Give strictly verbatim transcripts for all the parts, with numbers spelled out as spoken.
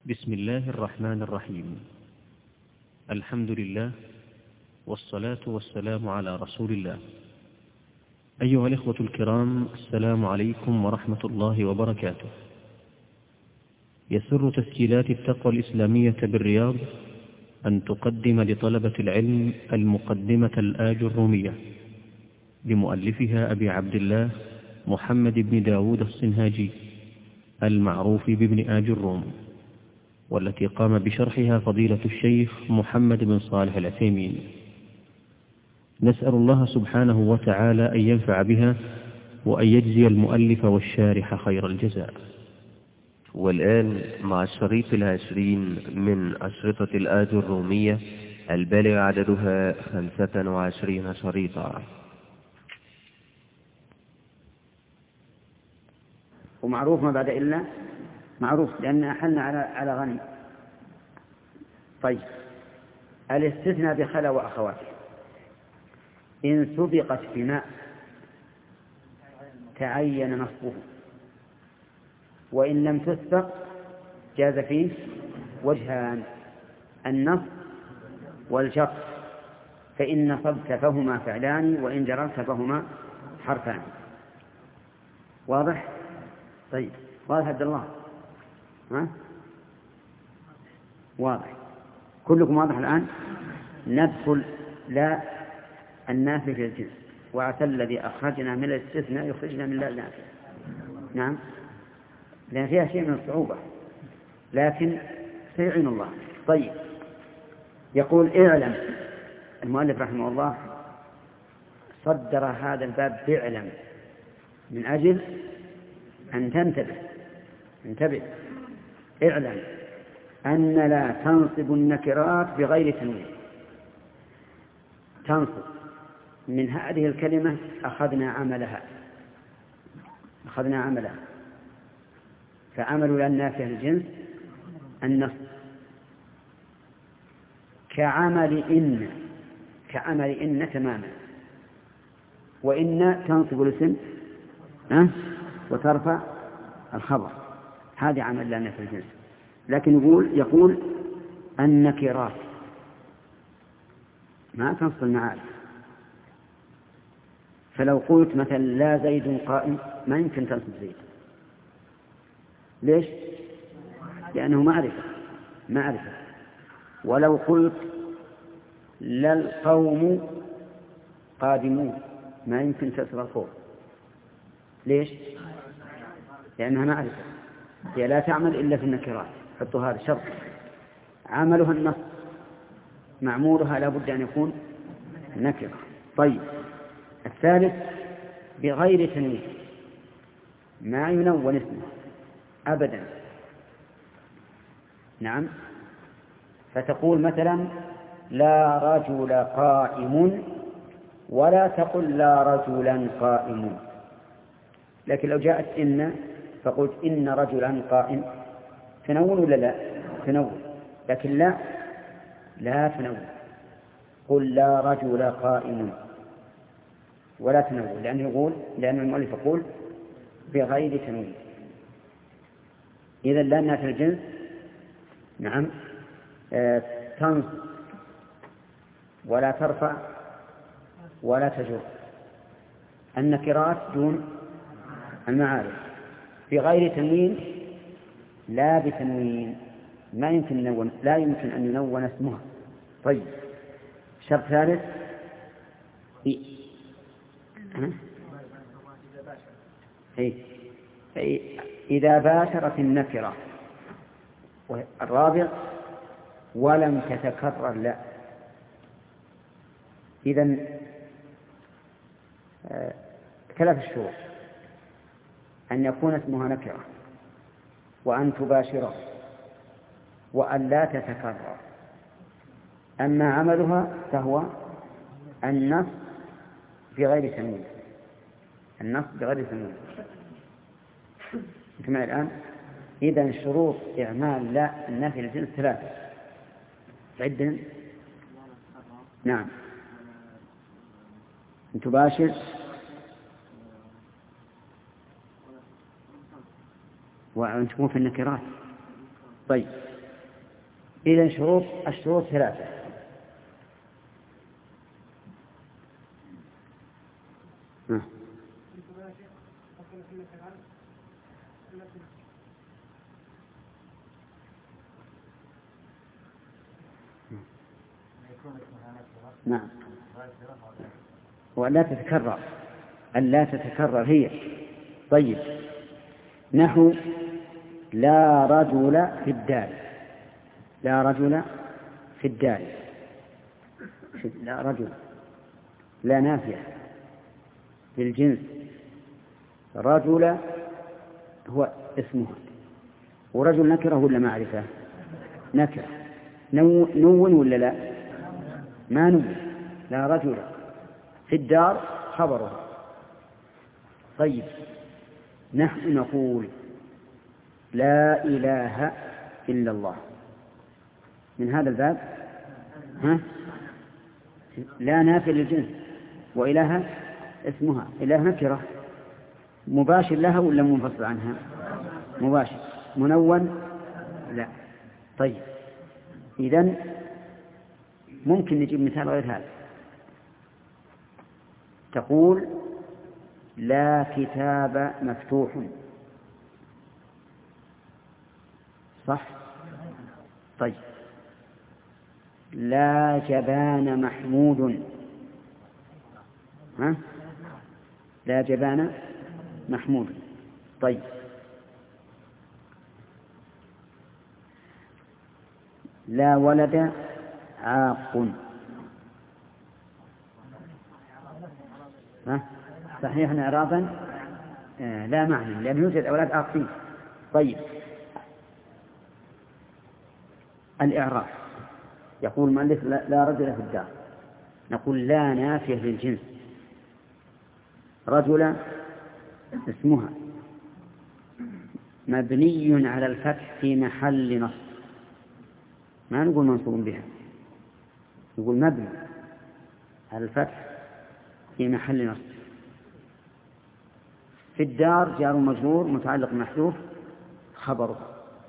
بسم الله الرحمن الرحيم. الحمد لله والصلاة والسلام على رسول الله. أيها الإخوة الكرام، السلام عليكم ورحمة الله وبركاته. يسر تسجيلات التقوى الإسلامية بالرياض أن تقدم لطلبة العلم المقدمة الآج الرومية لمؤلفها أبي عبد الله محمد بن داود الصنهاجي المعروف بابن آج الروم، والتي قام بشرحها فضيلة الشيخ محمد بن صالح العثيمين. نسأل الله سبحانه وتعالى أن ينفع بها وأن يجزي المؤلف والشارح خير الجزاء. والآن مع الشريط العشرين من أشرطة الآج الرومية البالغ عددها خمسة وعشرين شريطا. ومعروف ما بعد إلا معروف، لأن أحلنا على على غني. طيب، الاستثناء بخلا وأخواته إن سبقت بماء تعين نصبه، وإن لم تسبق جاز فيه وجهان: النصب والجر، فإن نصبت فهما فعلان، وإن جررت فهما حرفان. واضح؟ طيب، واضح عبد الله؟ ها؟ واضح؟ كلكم واضح الآن؟ ندخل لا النافي في الجنس، وعسى الذي أخرجنا من الاستثناء يخرجنا من لا النافي. نعم، لأن فيها شيء من الصعوبة، لكن سيعين الله. طيب، يقول اعلم المؤلف رحمه الله، صدر هذا الباب باعلم من أجل أن تنتبه. انتبه، اعلم أن لا تنصب النكرات بغير تنوين. تنصب من هذه الكلمة أخذنا عملها أخذنا عملها فعمل لنا في الجنس النصب، كعمل إن كعمل إن تماما. وإن تنصب الاسم أه؟ وترفع الخبر، هذه عمل لنا في الجنس. لكن يقول يقول النكرات ما تنصب المعارف. فلو قلت مثلا لا زيد قائم، ما يمكن تنصب زيد. ليش؟ لأنه معرفة معرفة. ولو قلت لا القوم قادمون، ما يمكن تنصب القوم. ليش؟ لأنها معرفة، هي لا تعمل إلا في النكرات. حطوا هذا شرط: عملها النصب، معمولها لا بد أن يكون نكرة. طيب، الثالث بغير تنوين، ما ينون اسمه أبدا. نعم، فتقول مثلا لا رجل قائم، ولا تقل لا رجلا قائم. لكن لو جاءت إن فقلت إن رجلا قائم، تنون ولا لا؟ تنون. لكن لا لا تنون، قل لا رجل قائم ولا تنون، لأنه يقول لأن المؤلف يقول بغير تنوين. إذن لأنها في الجنس نعم آه تنصب ولا ترفع ولا تجر. النكرات دون المعارف، بغير تنوين لا بتنوين، ما يمكن نون، لا يمكن أن ينون اسمها. طيب، شرط ثالث إذا باشرت النكرة. الرابع ولم تتكرر لا. إذن آه ثلاث الشروط: أن يكون اسمها نكرة، وأن تباشره، وأن لا تتكرر. أما عملها فهو النصب بغير تنوين. النصب بغير تنوين. انت معي الآن؟ إذن شروط إعمال لا النفي للجنس ثلاثة. عدنا. نعم، أن تباشر، وأن تكون في النكرات. طيب، إذا شروط الشروط ثلاثة. ها. نعم، ولا تتكرر، ألا تتكرر هي. طيب، نحو لا رجل في الدار، لا رجل في الدار، لا رجل، لا نافية للجنس، رجل هو اسمه، ورجل نكرة ولا معرفة؟ نكرة. نو نون ولا لا؟ ما نون. لا رجل في الدار خبره. طيب، نحن نقول لا إله إلا الله، من هذا الباب ها؟ لا نافي للجنس، وإله اسمها، إله نكرة، مباشر لها ولا منفصل عنها؟ مباشر. منون؟ لا. طيب، إذن ممكن نجيب مثال غير هذا. تقول لا كتاب مفتوح، صح؟ طيب، لا جبان محمود، ها؟ لا جبان محمود. طيب، لا ولد عاق، ها؟ صحيح إعرابا آه لا معنى، لأن يوجد أولاد عاقين. طيب، الإعراب يقول المؤلف لا رجل في الدار، نقول لا نافية للجنس، رجل اسمها مبني على الفتح في محل نصب، ما نقول منصوب بها، نقول مبني على الفتح في محل نصب. في الدار جار مجرور متعلق محذوف خبره.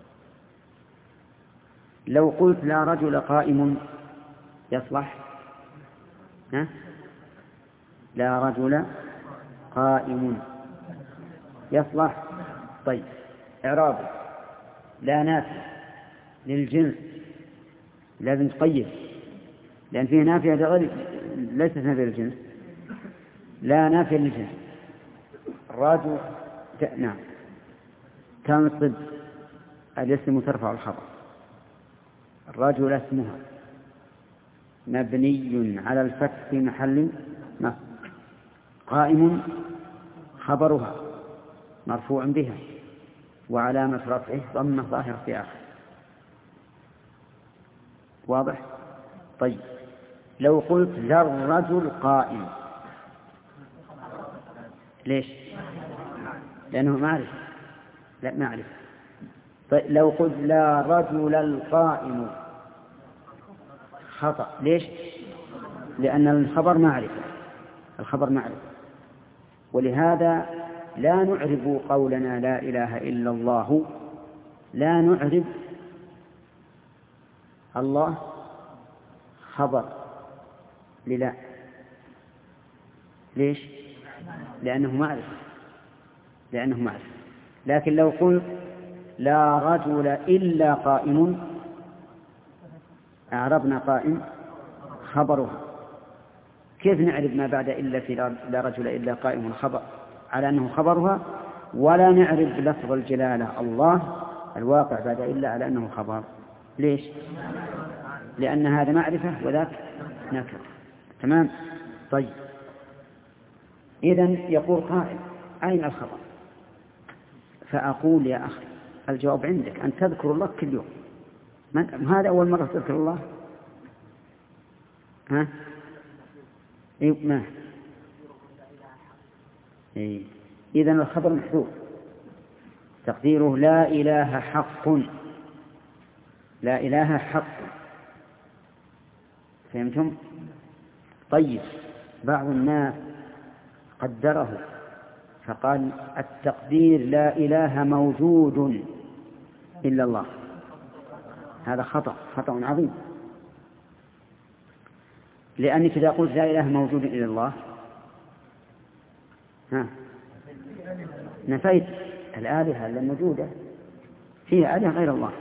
لو قلت لا رجل قائم يصلح؟ ها؟ لا رجل قائم يصلح. طيب، إعرابه لا نافية للجنس، لازم تقيد، لأن فيه نافية غير ليست نافية للجنس، لا نافية للجنس. رجل نعم، تنصب الاسم ترفع الخبر. الرجل اسمها مبني على الفتح في محل نصب، قائم خبرها مرفوع بها، وعلامة رفعه ضمة ظاهرة في آخر. واضح؟ طيب، لو قلت ذا الرجل قائم، ليش؟ لأنه معرفة، لا معرفة. طيب، لو قلت لا رجل القائم خطأ، ليش؟ لأن الخبر معرفة، الخبر معرفة. ولهذا لا نعرب قولنا لا إله إلا الله، لا نعرب الله خبر للا، ليش؟ لأنه معرفة، لأنه معرفة. لكن لو قلت لا رجل إلا قائم، أعربنا قائم خبرها. كيف نعرف ما بعد إلا في لا رجل إلا قائم خبر على أنه خبرها، ولا نعرف لفظ الجلالة الله الواقع بعد إلا على أنه خبر؟ ليش؟ لأن هذا معرفة وذاك نكرة. تمام؟ طيب، إذن يقول قائل أين الخبر؟ فأقول يا أخي الجواب عندك، أن تذكر الله كل يوم. من هذا أول مرة تذكر الله؟ ها؟ إيه ما إيه. إذن الخبر محذوف، تقديره لا إله حق، لا إله حق. فهمتم؟ طيب، بعض الناس قدره فقال التقدير لا إله موجود إلا الله، هذا خطأ خطأ عظيم، لأنك إذا قلت لا إله موجود إلا الله ها نفيت الآلهة الموجودة، فيها آلهة غير الله،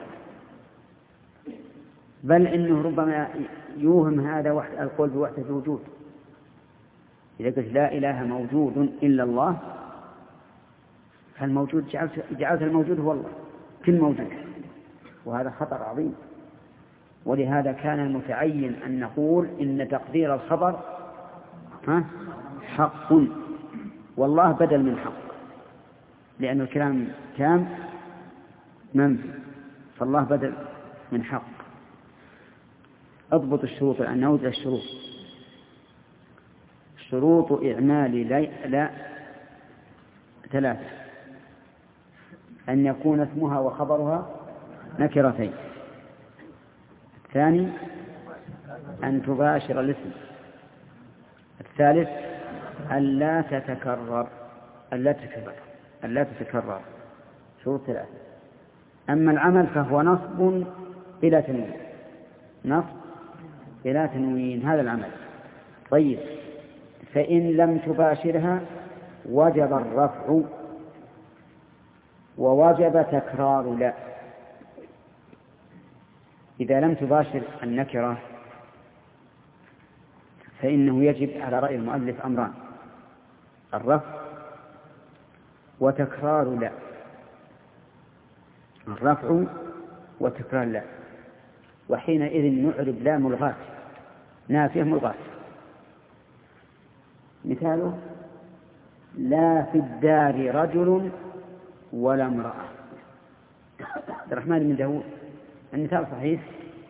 بل إنه ربما يوهم هذا القول بوحدة الوجود. إذا قلت لا إله موجود إلا الله فالموجود جعلت, جعلت الموجود هو الله، كل موجود، وهذا خطر عظيم. ولهذا كان المتعين أن نقول إن تقدير الخبر ها حق، والله بدل من حق، لأن الكلام تام منفي، فالله بدل من حق. اضبط الشروط الآن، نعود إلى الشروط. شروط إعمال لا, لا ثلاثة: أن يكون اسمها وخبرها نكرتين، الثاني أن تباشر الاسم، الثالث أن لا تتكرر أن لا تتكرر أن لا تتكرر شروط ثلاثة. أما العمل فهو نصب إلى تنوين، نصب إلى تنوين، هذا العمل. طيب، فإن لم تباشرها وجب الرفع ووجب تكرار لا. إذا لم تباشر النكرة فإنه يجب على رأي المؤلف أمران: الرفع وتكرار لا. الرفع وتكرار لا، وحينئذ نعرب لا ملغاة، نافية ملغاة. مثاله: لا في الدار رجل ولا امرأة. عبد الرحمن بن داود، المثال صحيح؟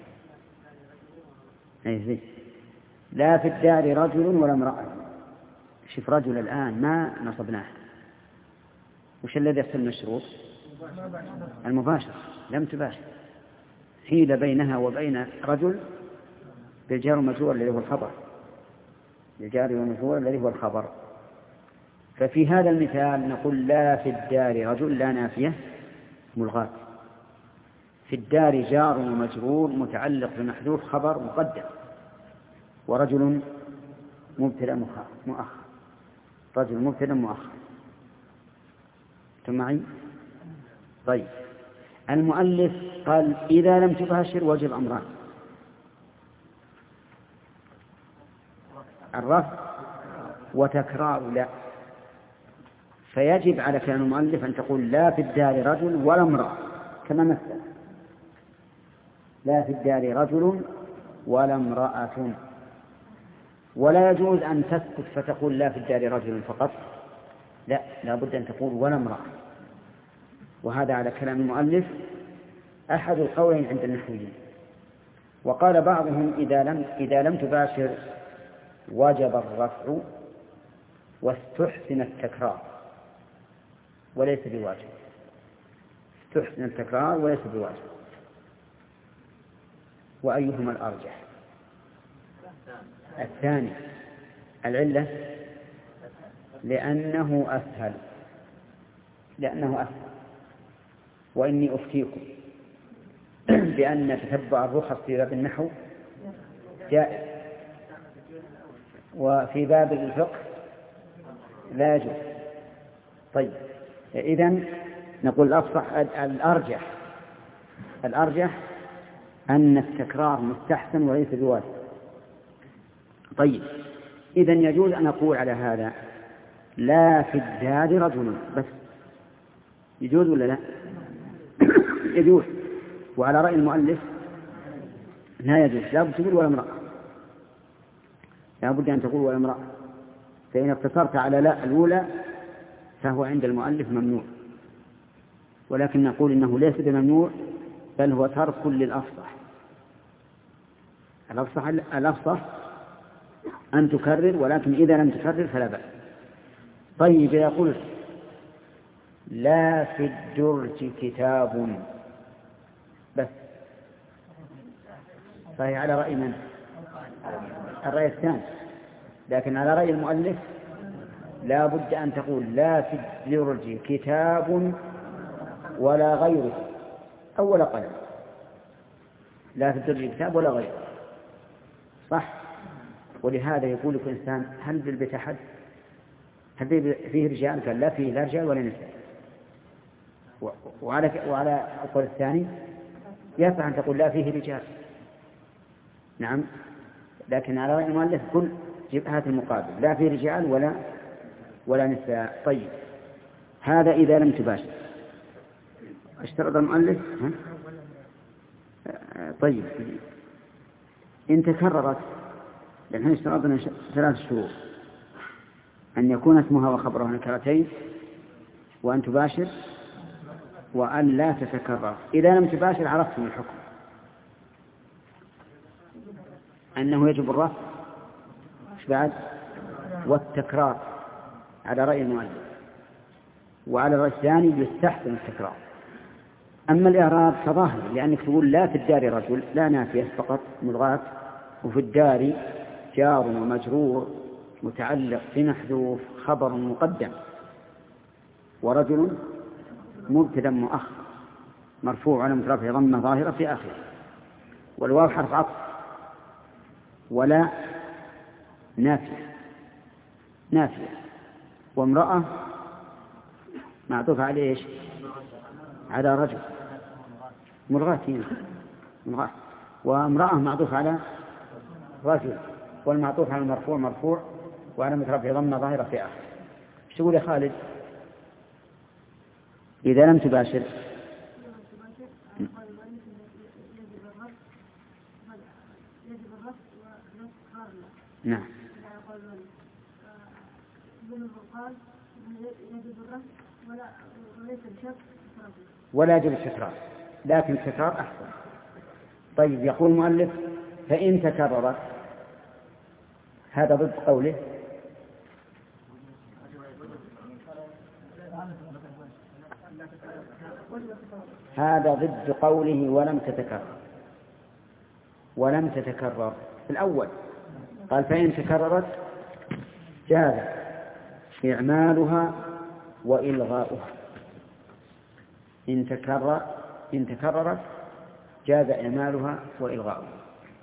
أي زين. لا في الدار رجل ولا امرأة. شوف، رجل الآن ما نصبناه، وش الذي يحصل من الشروط؟ المباشرة، لم تباشر، حيل بينها وبين رجل بالجار والمجرور الذي هو الخبر، بالجار والمجرور الذي هو الخبر. ففي هذا المثال نقول لا في الدار رجل، لا نافية ملغاة. في الدار جار ومجرور متعلق بمحذوف خبر مقدم، ورجل مبتدأ مؤخر، رجل مبتدأ مؤخر. أنتم معي؟ طيب، المؤلف قال إذا لم تباشر وجب أمران: الرفع وتكرار لا. فيجب على كلام المؤلف أن تقول لا في الدار رجل ولا امرأة، كما مثل: لا في الدار رجل ولا امرأة. ولا يجوز أن تسكت فتقول لا في الدار رجل فقط، لا، لا بد أن تقول ولا امرأة. وهذا على كلام المؤلف أحد القولين عند النحويين. وقال بعضهم إذا لم, إذا لم تباشر وجب الرفع واستحسن التكرار وليس بواجب. استحسن التكرار وليس بواجب. وأيهما الأرجح؟ الثاني. العلة لأنه أسهل لأنه أسهل وإني أفتيكم بأن تتبع الرخص في باب النحو جائز، وفي باب الفقه لا يجوز. طيب، إذن نقول الأصح الأرجح الأرجح أن التكرار مستحسن وليس بواجب. طيب، إذن يجوز أن أقول على هذا لا في الدار رجل بس، يجوز ولا لا؟ يجوز. وعلى رأي المؤلف لا يجوز، لا بد تقول ولا امرأة، لا بد أن تقول ولا امرأة. فإن اقتصرت على لا الأولى فهو عند المؤلف ممنوع، ولكن نقول إنه ليس بممنوع، بل هو ترك للأفصح. الأفصح الأفصح أن تكرر، ولكن إذا لم تكرر فلا بأس. طيب، يقول لا في الدرج كتاب بس، فهي على رأي من؟ الرأي الثاني. لكن على رأي المؤلف لا بد أن تقول لا في الدرج كتاب ولا غيره أول قلم، لا تدرج الكتاب ولا غيره، صح؟ ولهذا يقول لك إنسان هل بالبيت أحد؟ هل فيه رجال؟ قال لا فيه لا رجال ولا نساء. وعلى وعلى القول الثاني يصح أن تقول لا فيه رجال، نعم، لكن على رأي المؤلف كل جيب هات المقابل، لا فيه رجال ولا ولا نساء. طيب هذا إذا لم تباشر. اشترط المؤلف ها؟ طيب إن تكررت، لأنه اشترطنا ثلاث شروط: أن يكون اسمها وخبرها نكرتين، وأن تباشر، وأن لا تتكرر. إذا لم تباشر عرفتم الحكم أنه يجب الرفع بعد والتكرار على رأي المؤلف، وعلى الرأي الثاني يستحسن التكرار. أما الإعراب فظاهر، لأنك تقول لا في الدار رجل، لا نافية فقط ملغاة، وفي الدار جار ومجرور متعلق بمحذوف خبر مقدم، ورجل مبتدا مؤخر مرفوع على مترفع ضمه ظاهرة في آخره، والواو حرف عطف، ولا نافية نافية، وامرأة معطوف على إيش؟ على رجل ملغاة هنا ملغاة، وامرأة معطوف على رجل، والمعطوف على المرفوع مرفوع وعلى مترفع ضمه ظاهرة في آخره. ايش تقول يا خالد إذا لم تباشر؟ نعم ولا يجب التكرار، لكن التكرار أحسن. طيب يقول المؤلف فإن تكررت، هذا ضد قوله هذا ضد قوله ولم تتكرر. ولم تتكرر في الأول قال فإن تكررت جاز إعمالها وإلغاؤها. إن تكرر إن تكررت جاز إعمالها وإلغاؤها.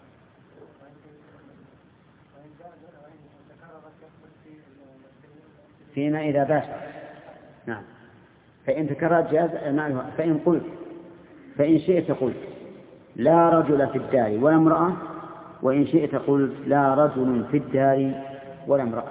فيما إذا باشر، نعم، فإن تكررت جاز إعمالها. فإن قلت فإن شئت قلت لا رجل في الدار ولا امرأة، وإن شئت قلت لا رجل في الدار ولا امرأة.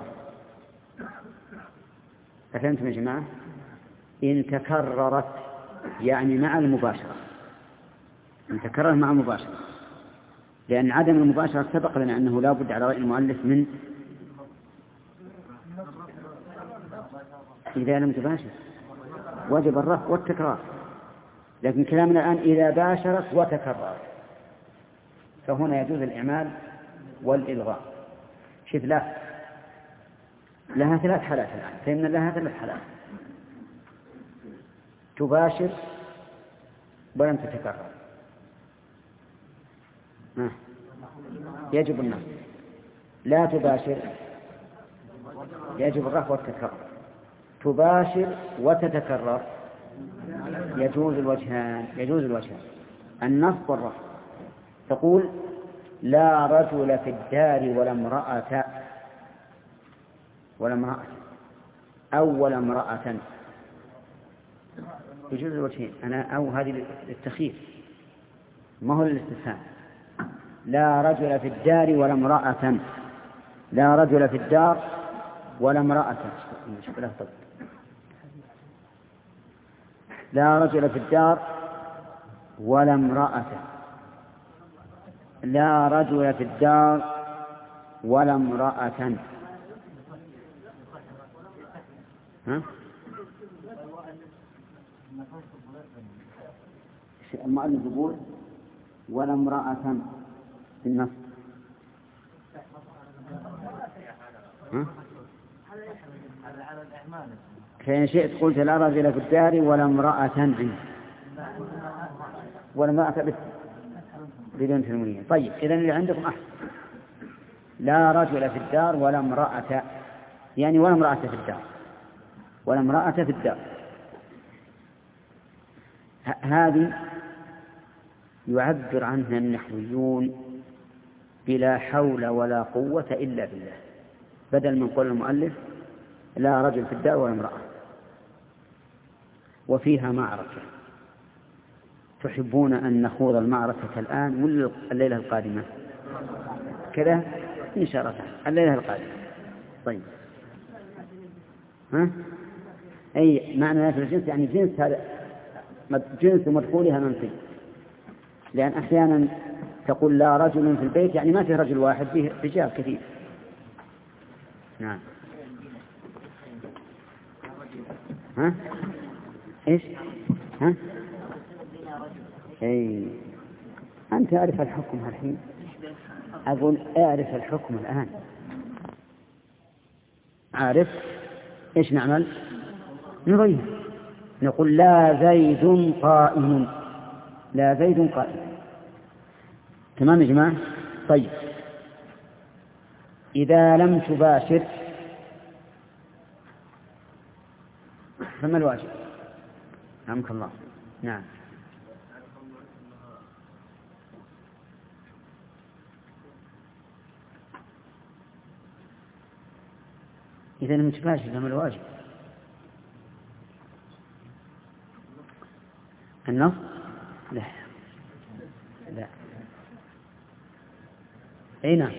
أفهمتم يا جماعة؟ إن تكررت يعني مع المباشرة، إن تكرر مع المباشرة، لأن عدم المباشرة سبق لنا أنه لا بد على رأي المؤلف من إذا لم تباشر وجب الرفع والتكرار، لكن كلامنا الآن إذا باشرت وتكررت، فهنا يجوز الإعمال والإلغاء. شوف لا لها ثلاث حالات الآن، فإن لها ثلاث حالات: تباشر ولم تتكرر، يجب النصب. لا تباشر يجب الرفع والتكرر. تباشر وتتكرر يجوز الوجهان يجوز الوجهان النصب والرفع. تقول لا رجل في الدار ولا امرأة ولا امرأة أو ولا امرأة، يجوز الوجهين. أنا أو هذه للتخيير ما هو للاستفهام. لا رجل في الدار ولا امرأة، لا رجل في الدار ولا امرأة، لا رجل في الدار ولا امرأة، لا رجل في الدار ولا امرأة. ها؟ المؤلف يقول ولا امرأة في النص. ها؟ فإن شئت قلت لا رجل في الدار ولا امرأة عنده، ولا امرأة بدون تنوين. طيب إذن اللي عندكم أحسن، لا رجل في الدار ولا امرأة، يعني ولا امرأة في الدار ولا امرأة في الدار. هذه يعبر عنها النحويون بلا حول ولا قوة إلا بالله، بدل من قول المؤلف لا رجل في الدار ولا امرأة. وفيها معركة، تحبون أن نخوض المعركة الآن ولا الليلة القادمة؟ كذا إن شاء الله الليلة القادمة. طيب، ها؟ أي معنى نافي الجنس يعني جنس، هذا جنس مدخولها منفي، لأن أحيانا تقول لا رجل في البيت يعني ما فيه رجل واحد، فيه رجال كثير. نعم. ها؟ إيش؟ ها؟ أي أنت أعرف الحكم الحين، أقول أعرف الحكم الآن. عارف إيش نعمل؟ نغير، نقول لا زيد قائم، لا زيد قائم. تمام يا جماعة؟ طيب، إذا لم تباشر فما الواجب؟ رحمك الله. نعم. إذا لم تباشر فما الواجب؟ النص؟ لا لا. أي نعم،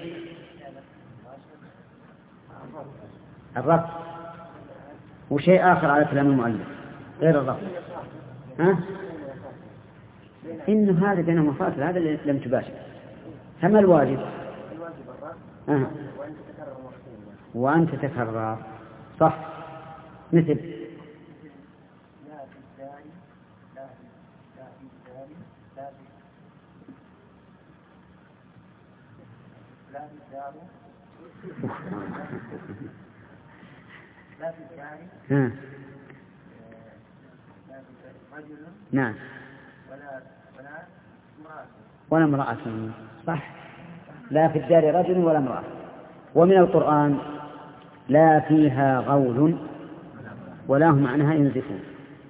الرفض وشيء آخر على كلام المؤلف غير الرفض. ها؟ إنه هذا بينهما فاصل، هذا اللي لم تباشر. فما الواجب؟ آه. وأن تتكرر، صح، مثل ها. نعم، ولا امرأة، صح، لا في الدار رجل ولا امرأة. ومن القرآن لا فيها غول ولا هم عنها ينزفون،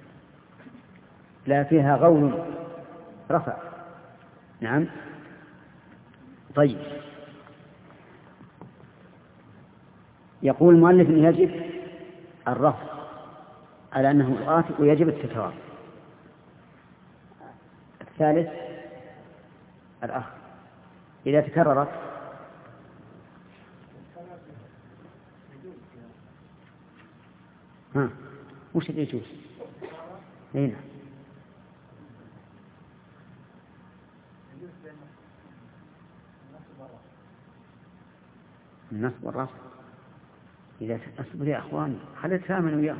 لا فيها غول رفع. نعم. طيب، يقول المؤلف إن يجب الرفض على أنه الآت ويجب التكرار. الثالث الأخ، إذا تكررت ها وش اللي يجوز؟ هنا النصب والرفع. إذا أصبر يا أخواني، خلي أتفاهم وياه.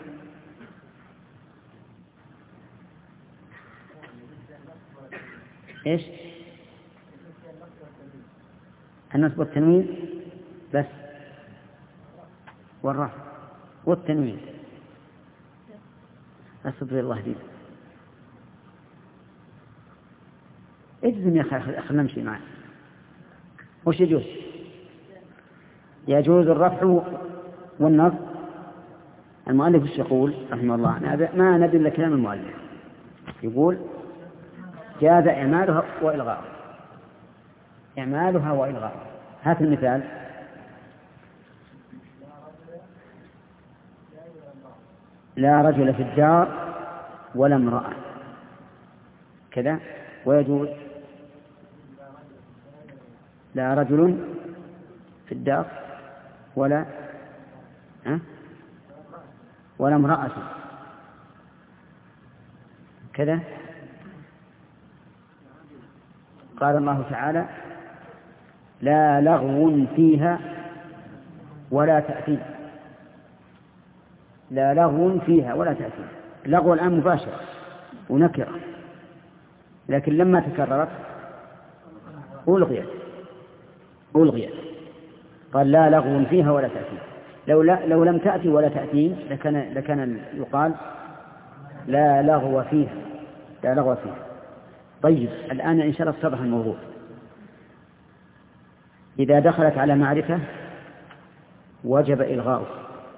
إيش؟ النصب والتنوين بس، والرفع والتنوين. أصبر الله دين. اجزم يا أخي، خلنا نمشي معي. وش يجوز؟ يجوز الرفع والنصب. المؤلف وش يقول رحمه الله؟ ما ندل إلا كلام المؤلف، يقول جاز إعمالها وإلغاءها، إعمالها وإلغاءها. هات المثال. لا رجل في الدار ولا امرأة كذا. ويجوز لا رجل في الدار ولا أه؟ ولا امرأة كذا. قال الله تعالى لا لغو فيها ولا تأثيم. لا لغو فيها ولا تأثيم. لغو الآن مباشر ونكرة، لكن لما تكررت ألغيت ألغيت قال لا لغو فيها ولا تأثيم. لو, لا لو لم تأتي ولا تأثيم لكان, لكان يقال لا لغو فيها لا لغو فيها. طيب، الآن إن شاء الله اتضح الموضوع. إذا دخلت على معرفة وجب إلغاؤها،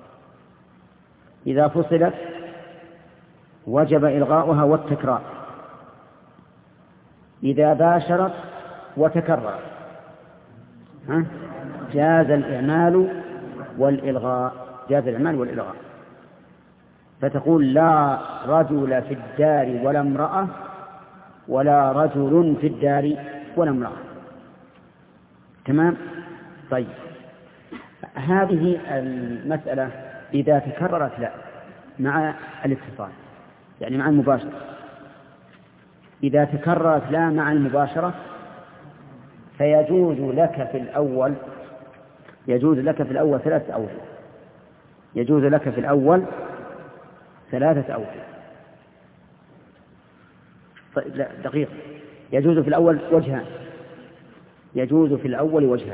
إذا فصلت وجب إلغاؤها والتكرار. إذا باشرت وتكررت ها؟ جاز الإعمال والإلغاء، جاز الإعمال والإلغاء. فتقول لا رجل في الدار ولا امرأة، ولا رجل في الدار ولا امرأة. تمام؟ طيب، هذه المسألة إذا تكررت لا مع الاتصال، يعني مع المباشرة. إذا تكررت لا مع المباشرة فيجوز لك في الأول يجوز لك في الأول ثلاثة أوجه يجوز لك في الأول ثلاثة أوجه طيب لا دقيقة يجوز في الأول وجهان يجوز في الأول وجهان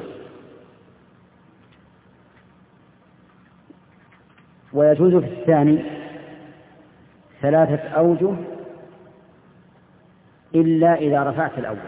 ويجوز في الثاني ثلاثة أوجه إلا إذا رفعت الأول.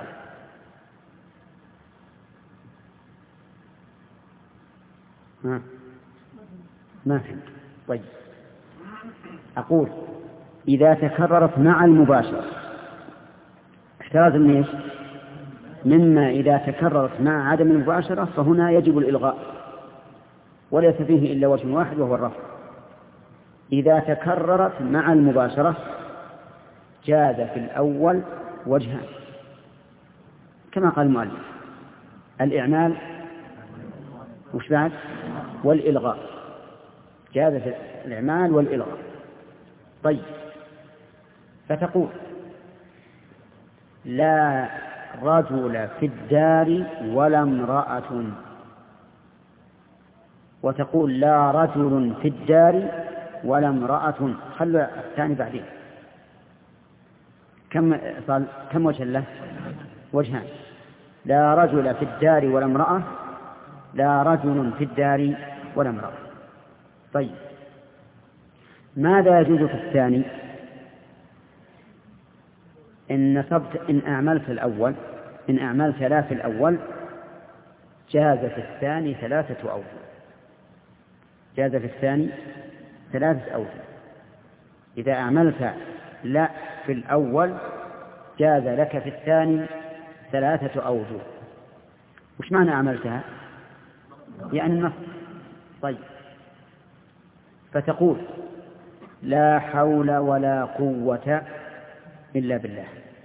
ما ما فهمت. طيب، أقول إذا تكررت مع المباشرة احتراز من إيش؟ مما إذا تكررت مع عدم المباشرة فهنا يجب الإلغاء وليس فيه إلا وجه واحد وهو الرفع. إذا تكررت مع المباشرة جاز في الأول وجهان كما قال المؤلف: الإعمال وش بعد؟ والإلغاء. جاز في الإعمال والإلغاء. طيب، فتقول لا رجل في الدار ولا امرأة، وتقول لا رجل في الدار ولا امرأة. خلوا الثاني بعدين. كم صار كم وجه له؟ وجهان: لا رجل في الدار ولا امرأة، لا رجل في الدار ولا امرأة. طيب، ماذا يجوز في الثاني؟ إن نصبت إن أعملت الأول إن أعملت لا في الأول جاز في الثاني ثلاثة أوجه جاز في الثاني ثلاثة أوجه إذا أعملت لا في الأول جاز لك في الثاني ثلاثة أوجه. وش معنى أعملتها؟ يعني النص. طيب، فتقول لا حول ولا قوة إلا بالله.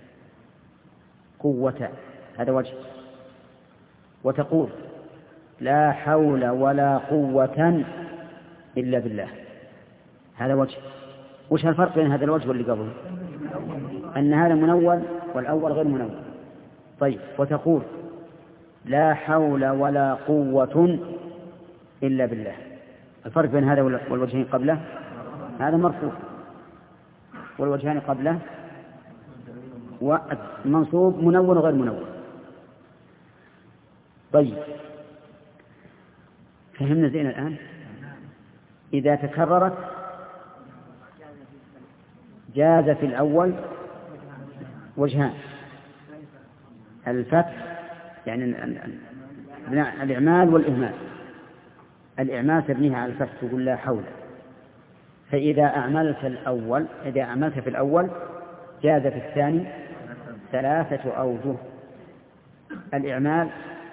قوة هذا وجه. وتقول لا حول ولا قوة إلا بالله هذا وجه. وش الفرق بين هذا الوجه واللي قبله؟ أن هذا منون والأول غير منون. طيب، وتقول لا حول ولا قوة إلا بالله. الفرق بين هذا والوجهين قبله هذا مرفوع والوجهان قبله ومنصوب منون وغير منون. طيب، فهمنا زين الآن. إذا تكررت جاز في الأول وجهان: الفتح يعني الإعمال والإهمال. الإعمال تبنيها على الفتح تقول لا حول. فإذا أعملت الأول إذا أعملت في الأول جاز في الثاني ثلاثة أوجه: الإعمال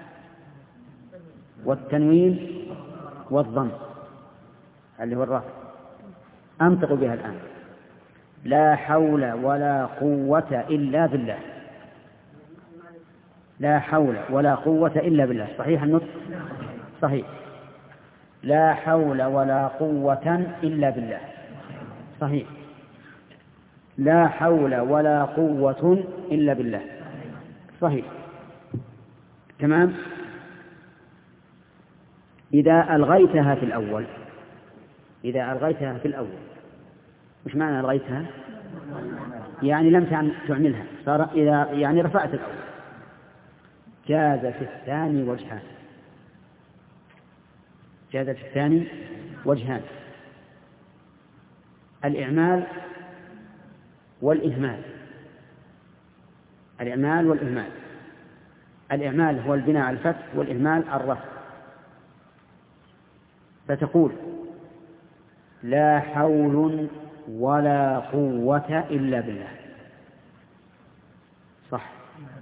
والتنوين والضم اللي هو الرفع. أنطق بها الآن: لا حول ولا قوة إلا بالله. لا حول ولا قوة إلا بالله. صحيح النطق؟ صحيح. لا حول ولا قوة إلا بالله. صحيح. لا حول ولا قوة إلا بالله. صحيح. تمام. إذا ألغيتها في الأول إذا ألغيتها في الأول مش معنى ألغيتها؟ يعني لم تعملها، صار إذا يعني رفعت الأول جاز في الثاني وجهان جاز في الثاني وجهان: الإعمال والإهمال. الإعمال والإهمال. الإعمال هو البناء على الفتح والإهمال الرفع. فتقول لا حول ولا قوة إلا بالله. صح.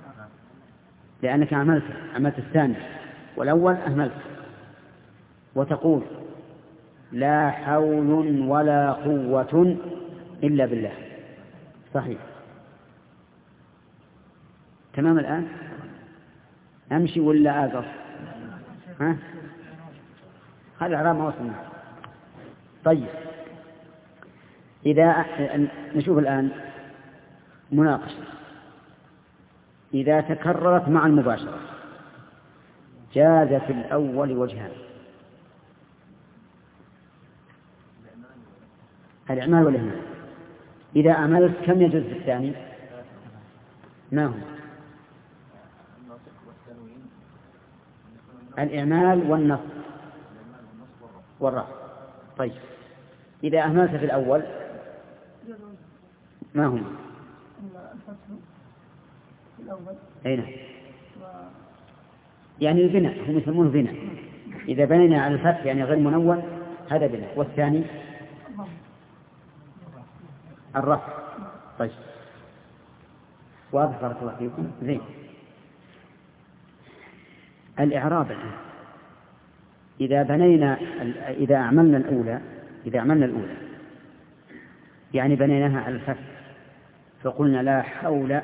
لأنك عملت عملت الثاني والأول أهملت، وتقول لا حول ولا قوة إلا بالله. صحيح. تمام. الآن أمشي ولا آقف؟ ها؟ هذا الإعراب ما وصلنا. طيب، إذا نشوف الآن مناقشة إذا تكررت مع المباشرة جاز في الأول وجهان: الإعمال والإهمال. إذا أعملت كم يجوز في الثاني؟ ما هو؟ الإعمال والنصب والرفع. طيب، إذا أهملت في الأول ما هو؟ أين؟ يعني البناء، هم يسمونه بناء. إذا بنينا على الفتح يعني غير منون هذا بناء. والثاني الرفع. طيب، واضح بارك الله فيكم. زين. الإعراب الآن إذا بنينا إذا أعملنا الأولى إذا عملنا الأولى يعني بنيناها على الفتح، فقلنا لا حول،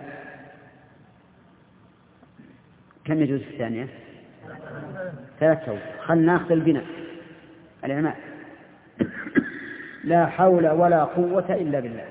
كم يجوز في الثانية؟ ثلاثة. خلنا ناخذ البناء الإعمال. لا حول ولا قوة إلا بالله.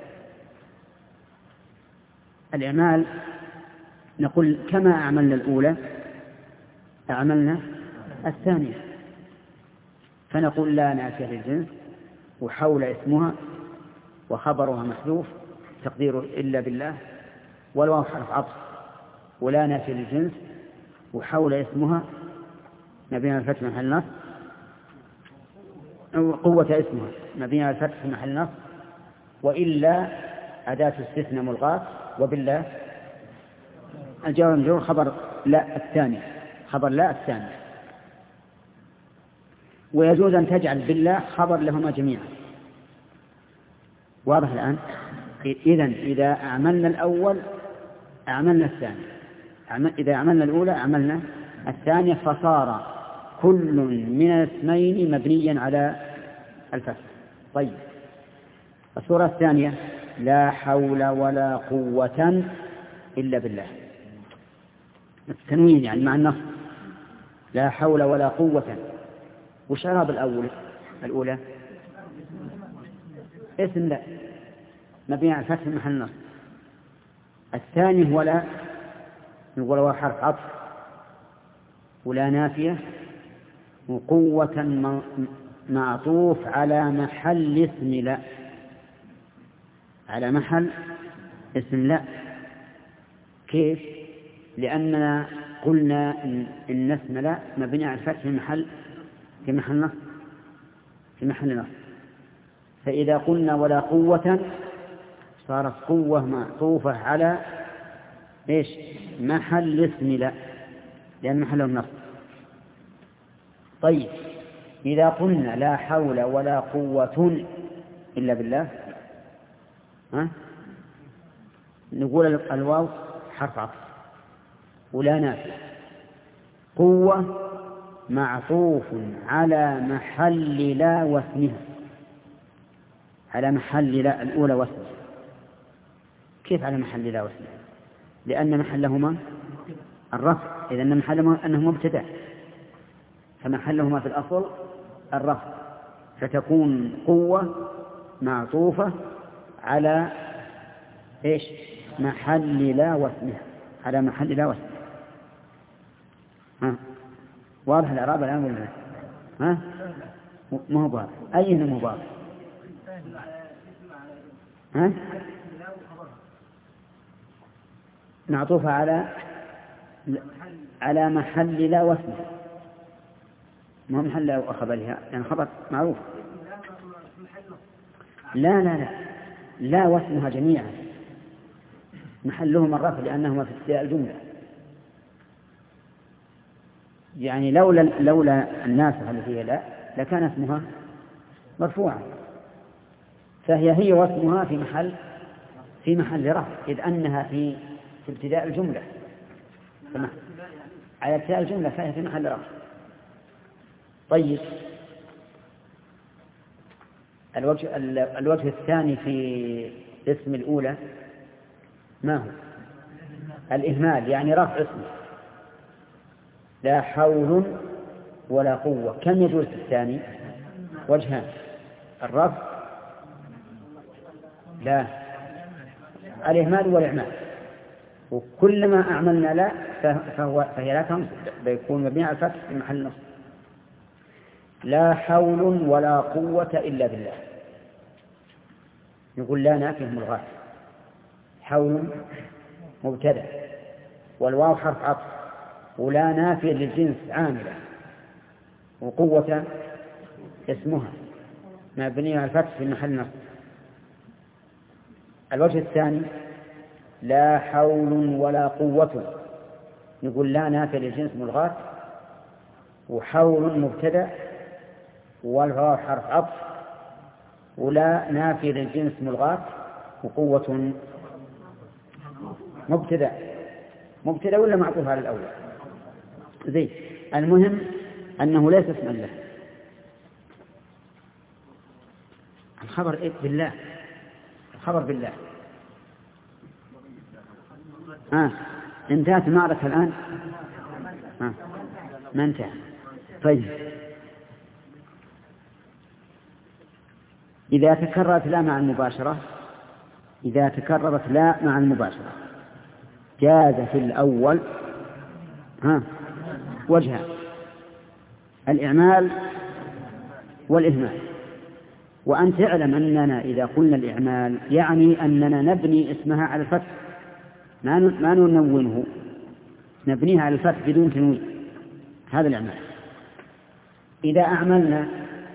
الإعمال نقول كما أعملنا الأولى أعملنا الثانية، فنقول لا نافية للجنس، وحول اسمها وخبرها محذوف تقدير إلا بالله، والواو حرف عطف، ولا نافية للجنس، وحول اسمها مبني على الفتح محل نصب، قوة اسمها مبني على الفتح محل نصب، وإلا أداة استثناء ملغاة، وبالله الجار والمجرور خبر لا الثاني خبر لا الثاني. ويجوز أن تجعل بالله خبر لهما جميعا. واضح الآن؟ إذن إذا أعملنا الأول أعملنا الثاني، إذا أعملنا الأولى أعملنا الثانية، فصار كل من الاسمين مبنيا على الفتح. طيب، الصورة الثانية لا حول ولا قوة إلا بالله. التنوين يعني مع النص، لا حول ولا قوة. وش إعراب الأول الأولى؟ اسم لا مبني على الفتح محل نصب. الثاني هو لا ولا حرف عطف، ولا نافية، وقوة معطوف على محل اسم لا، على محل اسم لا. كيف؟ لأننا قلنا إن اسم لا مبني على الفتح في محل في محل نصب في محل نصب. فإذا قلنا ولا قوة صارت قوة معطوفة على إيش؟ محل اسم لا، لأن محله النصب. طيب، إذا قلنا لا حول ولا قوة إلا بالله، ها؟ نقول الواو حرف عطف ولا نافية، قوة معطوف على محل لا واسمها، على محل لا الأولى واسمها. كيف على محل لا واسمها؟ لأن محلهما الرفع، إذا أن محلهما أنه مبتدأ، فمحلهما في الأصل الرفع، فتكون قوة معطوفة على إيش؟ محل لا واسمها، على محل لا واسمها. ها واضح الإعراب الآن ولا لا؟ ها ما هو واضح؟ أي مو واضح؟ ها معطوفة على على محل لا واسمها، ما هو محل لا خبرها، يعني خبر معروف. لا لا لا لا واسمها جميعا محلهما الرفع، لأنهما في ابتداء الجملة. يعني لولا لولا الناسخ التي هي لا لكان اسمها مرفوعا، فهي هي واسمها في محل في محل رفع، إذ أنها في في ابتداء الجملة. على ابتداء الجملة فهي في محل رفع. طيب الوجه, الوجه الثاني في اسم الأولى ما هو؟ الإهمال، يعني رفع اسمه لا حول ولا قوة. كم يجوز الثاني؟ وجهان، الرفع لا الإهمال والإعمال، وكلما أعملنا لا فهو فهي لا تنصب، بيكون مبني على الفتح في محل نصب. لا حول ولا قوة إلا بالله، يقول لا نافيه ملغاة، حول مبتدأ والواو حرف عطف، ولا نافيه للجنس عاملة، وقوة اسمها مبنية على الفتح في محل نصب. الوجه الثاني لا حول ولا قوة، نقول لا نافية للجنس ملغاة، وحول مبتدأ والواو حرف عطف، ولا نافية للجنس ملغاة، وقوة مبتدأ مبتدأ ولا معطوف على الأول زي. المهم أنه ليس اسما له. الخبر إيه؟ بالله، الخبر بالله. آه. انتهت المعركة الآن؟ آه. ما انتهى. طيب إذا تكررت لا مع المباشرة إذا تكررت لا مع المباشرة جاز في الأول ها وجهان، الإعمال والإهمال. وأن تعلم أننا إذا قلنا الإعمال يعني أننا نبني اسمها على الفتح، ما ما ننونه، نبنيها على الفتح بدون تنوين، هذا الإعمال. إذا أعملنا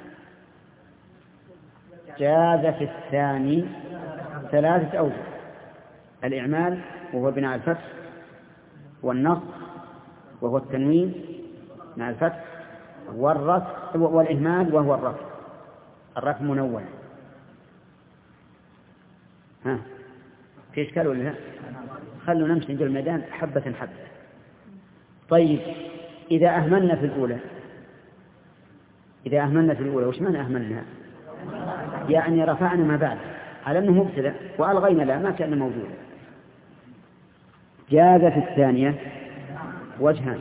جاز في الثاني ثلاثة أوجه، الإعمال وهو بناء الفتح، والنصب وهو التنوين مع الفتح، والرفع والإهمال وهو الرفع، الرفع منون. ها في إشكال ولا لا؟ خلوا نمشي نجل الميدان حبة حبة. طيب إذا أهملنا في الأولى إذا أهملنا في الأولى وش معنى أهملنا؟ يعني رفعنا ما بعد على أنه مبتدأ وألغينا لا ما كان موجودا. جاز في الثانية وجهان،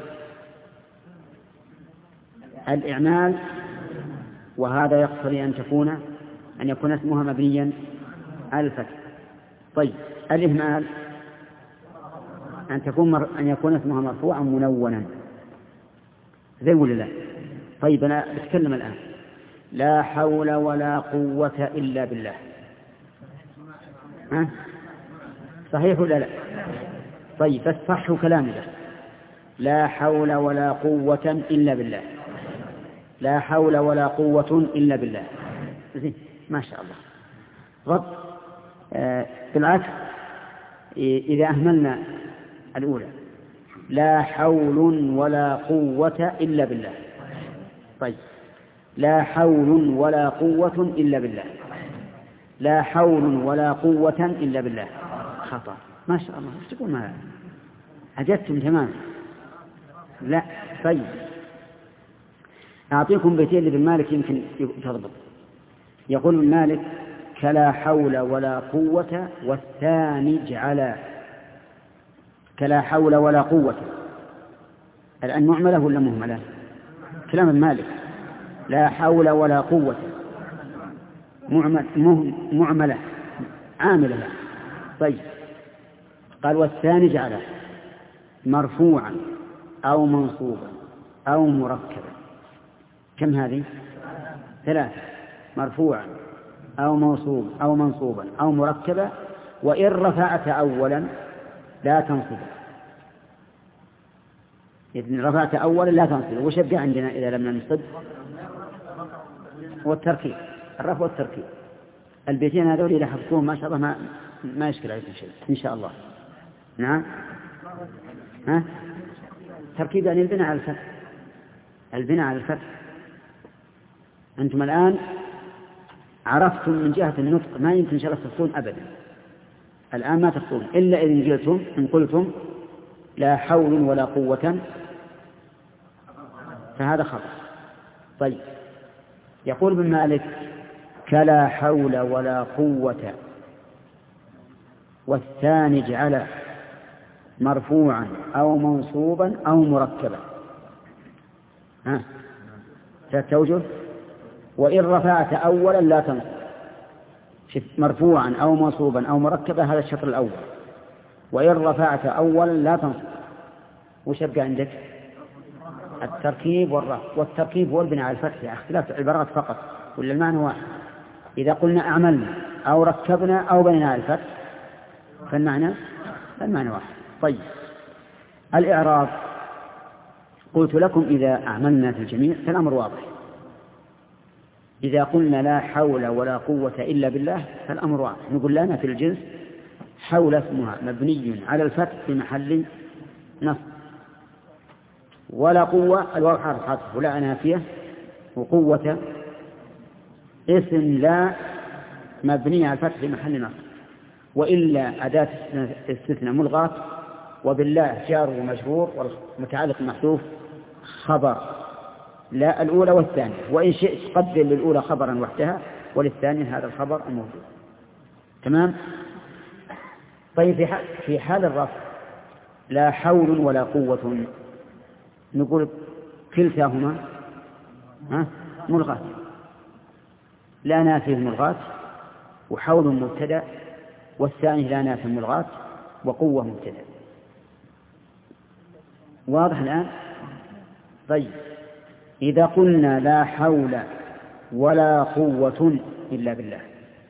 الإعمال وهذا يقتضي أن تكون أن يكون اسمها مبنيا على الفتح. طيب الإهمال أن تكون مر... أن يكون اسمها مرفوعا منونا زي ولا لا؟ طيب أنا بتكلم الآن لا حول ولا قوة إلا بالله، ها؟ صحيح ولا لا؟ طيب فاصححوا كلامي ده. لا حول ولا قوة إلا بالله، لا حول ولا قوة إلا بالله. زين ما شاء الله. رب آه بالعكس إذا أهملنا الأولى لا حول ولا قوة إلا بالله. طيب لا حول ولا قوة إلا بالله، لا حول ولا قوة إلا بالله، خطأ. ما شاء الله ايش تقول؟ ما عجبتم تماما. لا طيب أعطيكم بيتين لابن مالك يمكن تضبط. يقول ابن مالك كلا حول ولا قوة والثاني اجعلا. كلا حول ولا قوة الآن معملة ولا مهملة؟ كلام ابن مالك لا حول ولا قوة معملة عاملة. طيب قال والثاني اجعلا مرفوعا أو منصوبا أو مركبا. كم هذه؟ ثلاثة، مرفوعا أو موصوب أو منصوبا أو مركبا. وإن رفعت أولا لا تنصب، إذن رفعت أولا لا تنصب. وش يبقى عندنا إذا لم ننصب؟ والتركيب، الرفع والتركيب. البيتين هذول إذا حفظوهم ما شاء الله ما ما يشكل عليكم شيء إن شاء الله. نعم ها تركيب يعني البناء على الفتح، البناء على الفتح. أنتم الآن عرفتم من جهة النطق ما يمكن شرف تخطون أبدا. الآن ما تخطون إلا إذن قلتم إن قلتم لا حول ولا قوة فهذا خبر. طيب يقول ابن مالك كلا حول ولا قوة، والثاني اجعل مرفوعا أو منصوبا أو مركبا. ها ستوجه. وإن رفعت أولا لا تنصب. مرفوعا أو منصوبا أو مركبا هذا الشطر الأول. وإن رفعت أولا لا تنصب. وش يبقى عندك؟ التركيب والرفع. والتركيب هو البناء على الفتح، اختلاف العبارات فقط ولا المعنى واحد. إذا قلنا أعملنا أو ركبنا أو بنينا على الفتح فالمعنى المعنى واحد. طيب الإعراب قلت لكم إذا أعملنا في الجميع فالأمر واضح. إذا قلنا لا حول ولا قوة إلا بالله فالأمر واضح. نقول لنا في الجنس حول اسمها مبني على الفتح في محل نصب، ولا قوة الواو حرف عطف ولا نافية، وقوة اسم لا مبني على الفتح في محل نصب، وإلا أداة استثناء ملغاة، وبالله جار ومجرور والمتعلق محذوف خبر لا الأولى والثانية. وإن شئت قدر للأولى خبرا وحدها وللثانية هذا الخبر الموجود. تمام. طيب في حال الرفع لا حول ولا قوة نقول كلتاهما ملغاة، لا نافي ملغاة، وحول مبتدأ، والثاني لا نافي ملغاة وقوة مبتدأ. واضح الآن؟ طيب إذا قلنا لا حول ولا قوة إلا بالله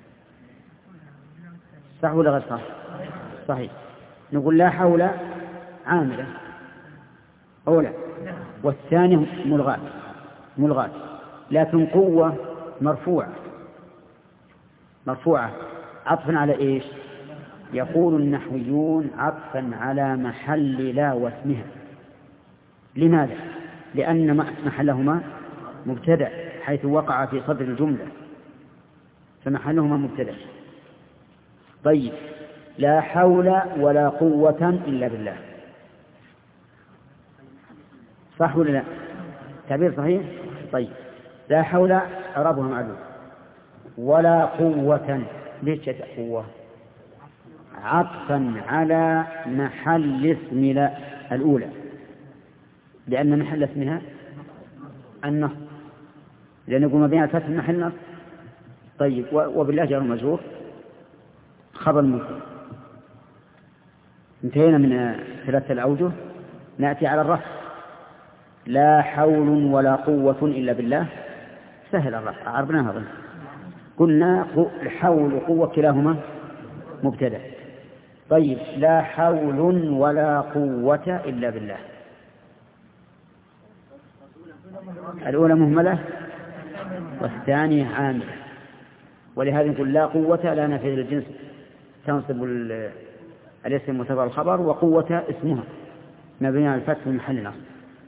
صح ولا غير صح؟ صحيح. نقول لا حول عاملة أولا، والثاني ملغاة ملغاة لكن قوة مرفوعة مرفوعة عطفا على إيش؟ يقول النحويون عطفا على محل لا واسمها. لماذا؟ لأن محلهما مبتدأ حيث وقع في صدر الجملة، فمحلهما مبتدأ. طيب لا حول ولا قوة إلا بالله صح ولا لا؟ تعبير صحيح. طيب لا حول إعرابها معلوم، ولا قوة ليش جاءت قوة؟ عطفا على محل اسم لا الأولى، لأن محل اسمها النصب، لأن يقول ما بين الفتح محل نصب. طيب وبالله جار مجرور خبر مفرد. انتهينا من ثلاثة الأوجه. نأتي على الرفع لا حول ولا قوة إلا بالله. سهل الرفع عرفناها ظن. قلنا حول وقوة كلاهما مبتدأ. طيب لا حول ولا قوة إلا بالله الأولى مهملة والثانية عاملة، ولهذا نقول لا قوة لا نافية للجنس تنصب الاسم وتبع الخبر، وقوة اسمها مبني على الفتح في محل نصب.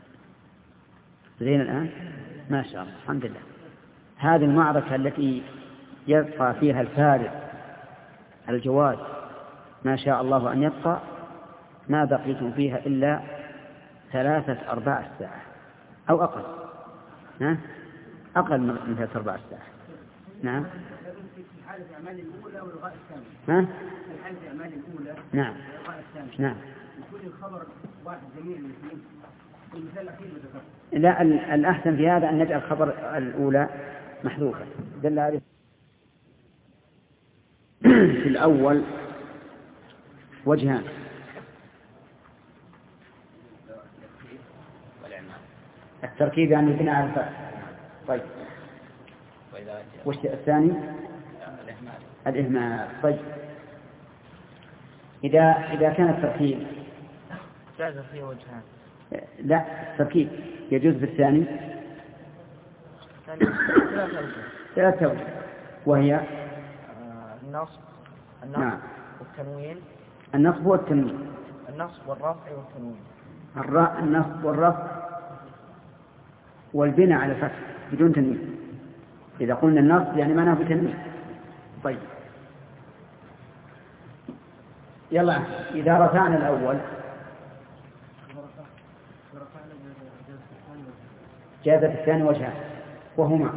زين الآن ما شاء الله الحمد لله. هذه المعركة التي يبقى فيها الفارق الجواد ما شاء الله أن يبقى ما بقيتم فيها إلا ثلاثة أرباع الساعة أو أقل. ها؟ أقل من ثلاثة أرباع الساعة. نعم. في حالة أعمال الأولى والغاء الثاني. ها؟ في حالة أعمال الأولى. نعم. والغاء الثاني. نعم. يكون الخبر واحد جميع الاثنين. المثال الأخير بذكر. لا الأحسن في هذا أن نجعل خبر الأولى محذوفا. دل عليه. في الأول وجهان. التركيب يعني البناء على الفتح. طيب وش الثاني؟ الإهمال. طيب إذا إذا كان التركيب جاز فيه وجهان. لا التركيب يجوز بالثاني ثلاثة وجه، وهي النصب النصب نعم. والتنوين. النصب والتنوين. النصب والرفع والتنوين. الراء النصب والرفع والبناء على الفتح بدون تنوين. إذا قلنا النصب يعني معناه بتنوين. طيب يلا إذا رفعنا الأول جاز في الثاني وجهان وهما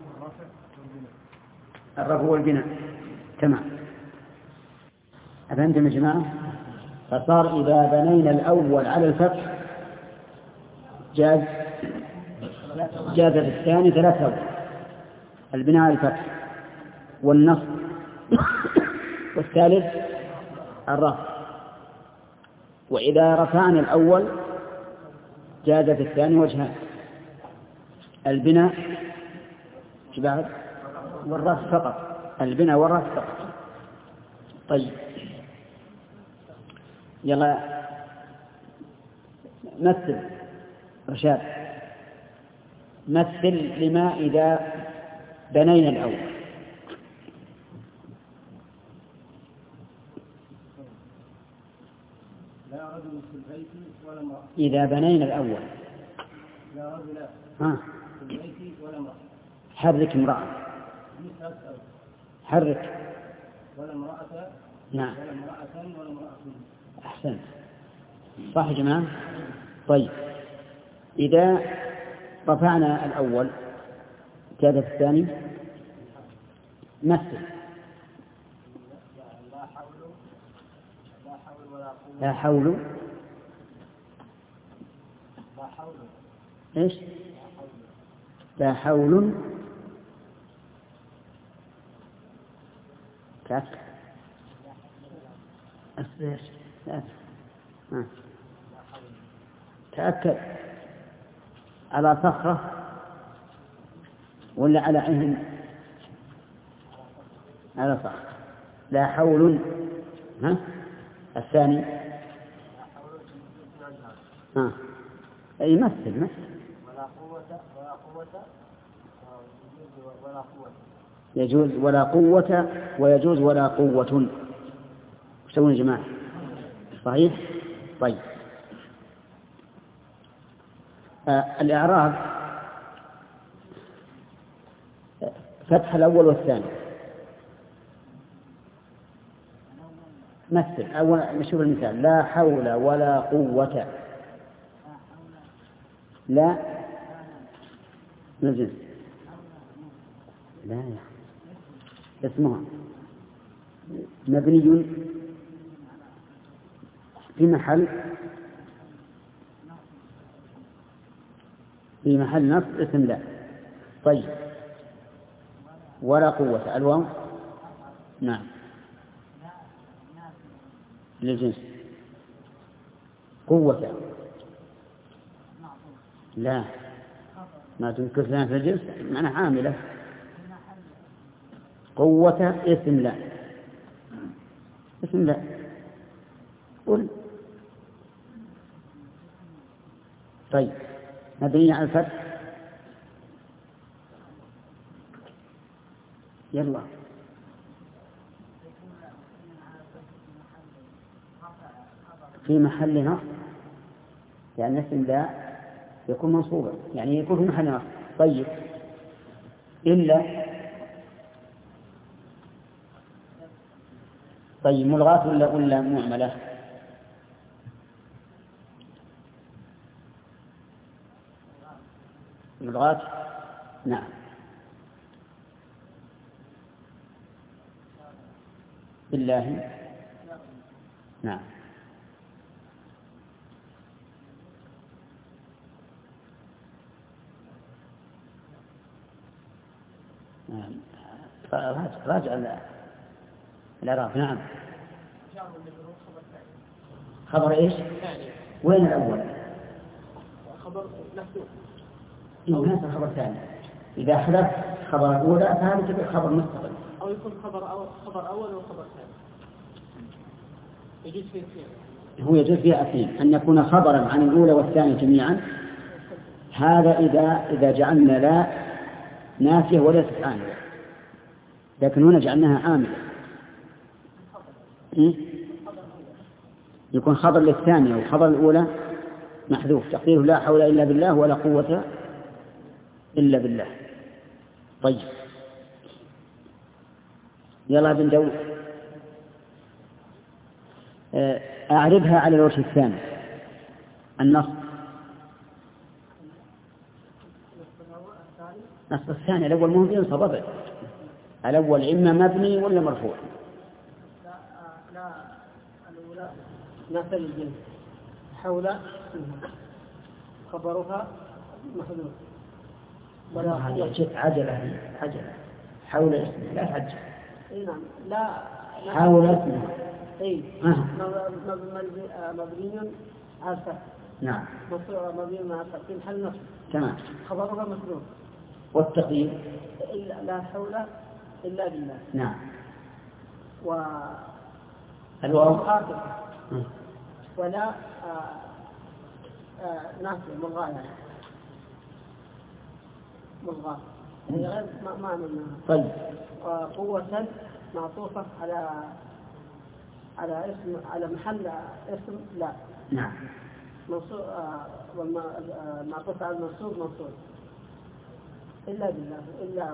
الرفع والبناء. تمام. أفهمتم يا جماعة؟ فصار إذا بنينا الأول على الفتح جاز جاز في الثاني ثلاثة وجه: البناء على الفتح والنصب والثالث الرفع. وإذا رفعنا الأول جاز في الثاني وجهان: البناء بعد والرفع فقط. البناء والرفع فقط. طيب يلا مثل رشاد، مثل لما إذا بنينا الأول. لا رجل في البيت ولا امرأة. إذا بنينا الأول لا رجل ها في البيت ولا امرأة. حرك امرأة. حرك ولا امرأة. نعم. ولا امرأة ولا امرأة. أحسنت. صح يا جماعة؟ طيب إذا رفعنا الأول جاز الثاني. مثل لا حول لا حول ولا قوة. لا حول لا حول إيش لا حول تأكد أصبر تأكد على صخرة ولا على عين؟ على صخرة. لا حول. ها الثاني ها أي مثل مثل ولا قوة ولا قوة ولا قوة. يجوز ولا قوة ويجوز ولا قوة. وش تقولون يا جماعة؟ صحيح؟ طيب آه الإعراب فتح الأول والثاني. مثل أول نشوف المثال: لا حول ولا قوة. لا نجد لا يا اسمها مبني في محل في محل نصب اسم لا. طيب ولا قوة الواو نعم للجنس. قوة لا ما تنكر لنا في الجنس معنى عاملة. قوة اسم لا اسم لا قل. طيب مبني على الفتح. يلا في محل نصب يعني اسم لا يكون منصوبا يعني يكون في محل نصب. طيب إلا طيب ملغاة ولا ولا معملة؟ ملغاة نعم. بالله نعم. راجع راجع الإعراب. نعم. خبر إيش؟ وين الأول؟ خبر محذوف. إيه هذا خبر ثاني. إذا حذف خبر الأولى فهذا تبقى خبر مستقل. أو يكون خبر أول خبر أول وخبر ثاني. يجوز فيه اثنين. هو يجوز فيها اثنين أن يكون خبرا عن الأولى والثانية جميعا. هذا إذا إذا جعلنا لا نافية وليست عاملة. لكن هنا جعلناها عاملة. إيه؟ يكون خبر للثانية وخبر الأولى محذوف تقديره لا حول إلا بالله ولا قوة إلا بالله. طيب يلا بن داود أعربها على الوجه الثاني. النص نصب الثاني. الأول مهم ينصب أبدا. الأول إما مبني ولا مرفوع. لا لا الأولى نفس الجنس حول خبرها محذوف ولا هذه جت عجلة عجلة حول اسمه لا تعجل. اي نعم لا حول اسمه اي آه. مبني على الفتح. نعم مبني على الفتح في محل نصب تمام. خبرها محذوف والتقدير إلا لا حول إلا بالله. نعم. و الواو خاطئة ولا آه آه نافية ملغاية ملغاة هي غير ما ما منها. طيب. وقوة معطوفة على على اسم على محل اسم لا. نعم. منصوب آه معطوف على المنصوب منصوب إلا بالله إلا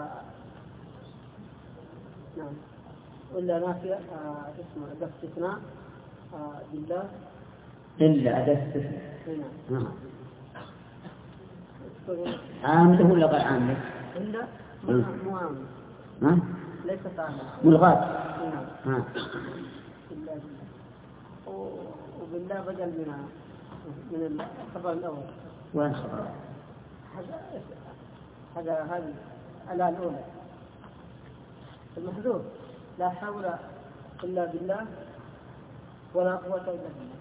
نعم إلا نافية آه اسمه أداة استثناء آه بالله إلا أداة استثناء. نعم. عامله ولا غير عامله؟ إلا مو عامل. ها؟ ليست عامل. ملغاة. نعم. ها. إلا بالله. وبالله بدل من من الخبر الأول. وين خبر؟ هذا هذا هذه الآية الأولى المحذوف لا حول إلا بالله ولا قوة إلا بالله.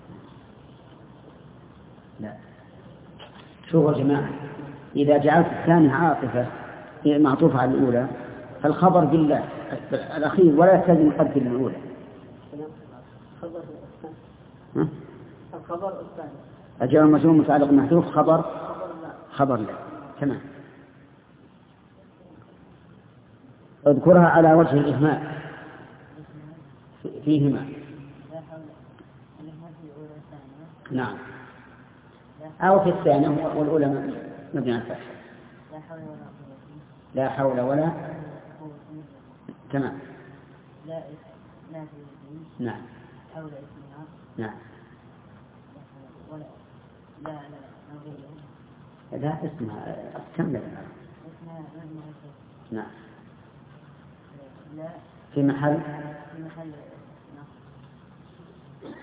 لا. شوفوا يا جماعة إذا جعلت الثانية عاطفة معطوفة على الأولى فالخبر بالله الأخير ولا يحتاج نقدم الأولى. الخبر ها؟ الخبر الثاني الجار والمجرور متعلق محذوف خبر خبر لا خبر لا. تمام. اذكرها على وجه الإهمال فيهما. نعم. أو في الثانية والأولى مبني على الفتح. لا حول ولا تمام. لا لا نعم. حول اسمها. نعم. ولا لا لا لا اسمها كمل. اسمها نعم. لا في محل في محل نصب.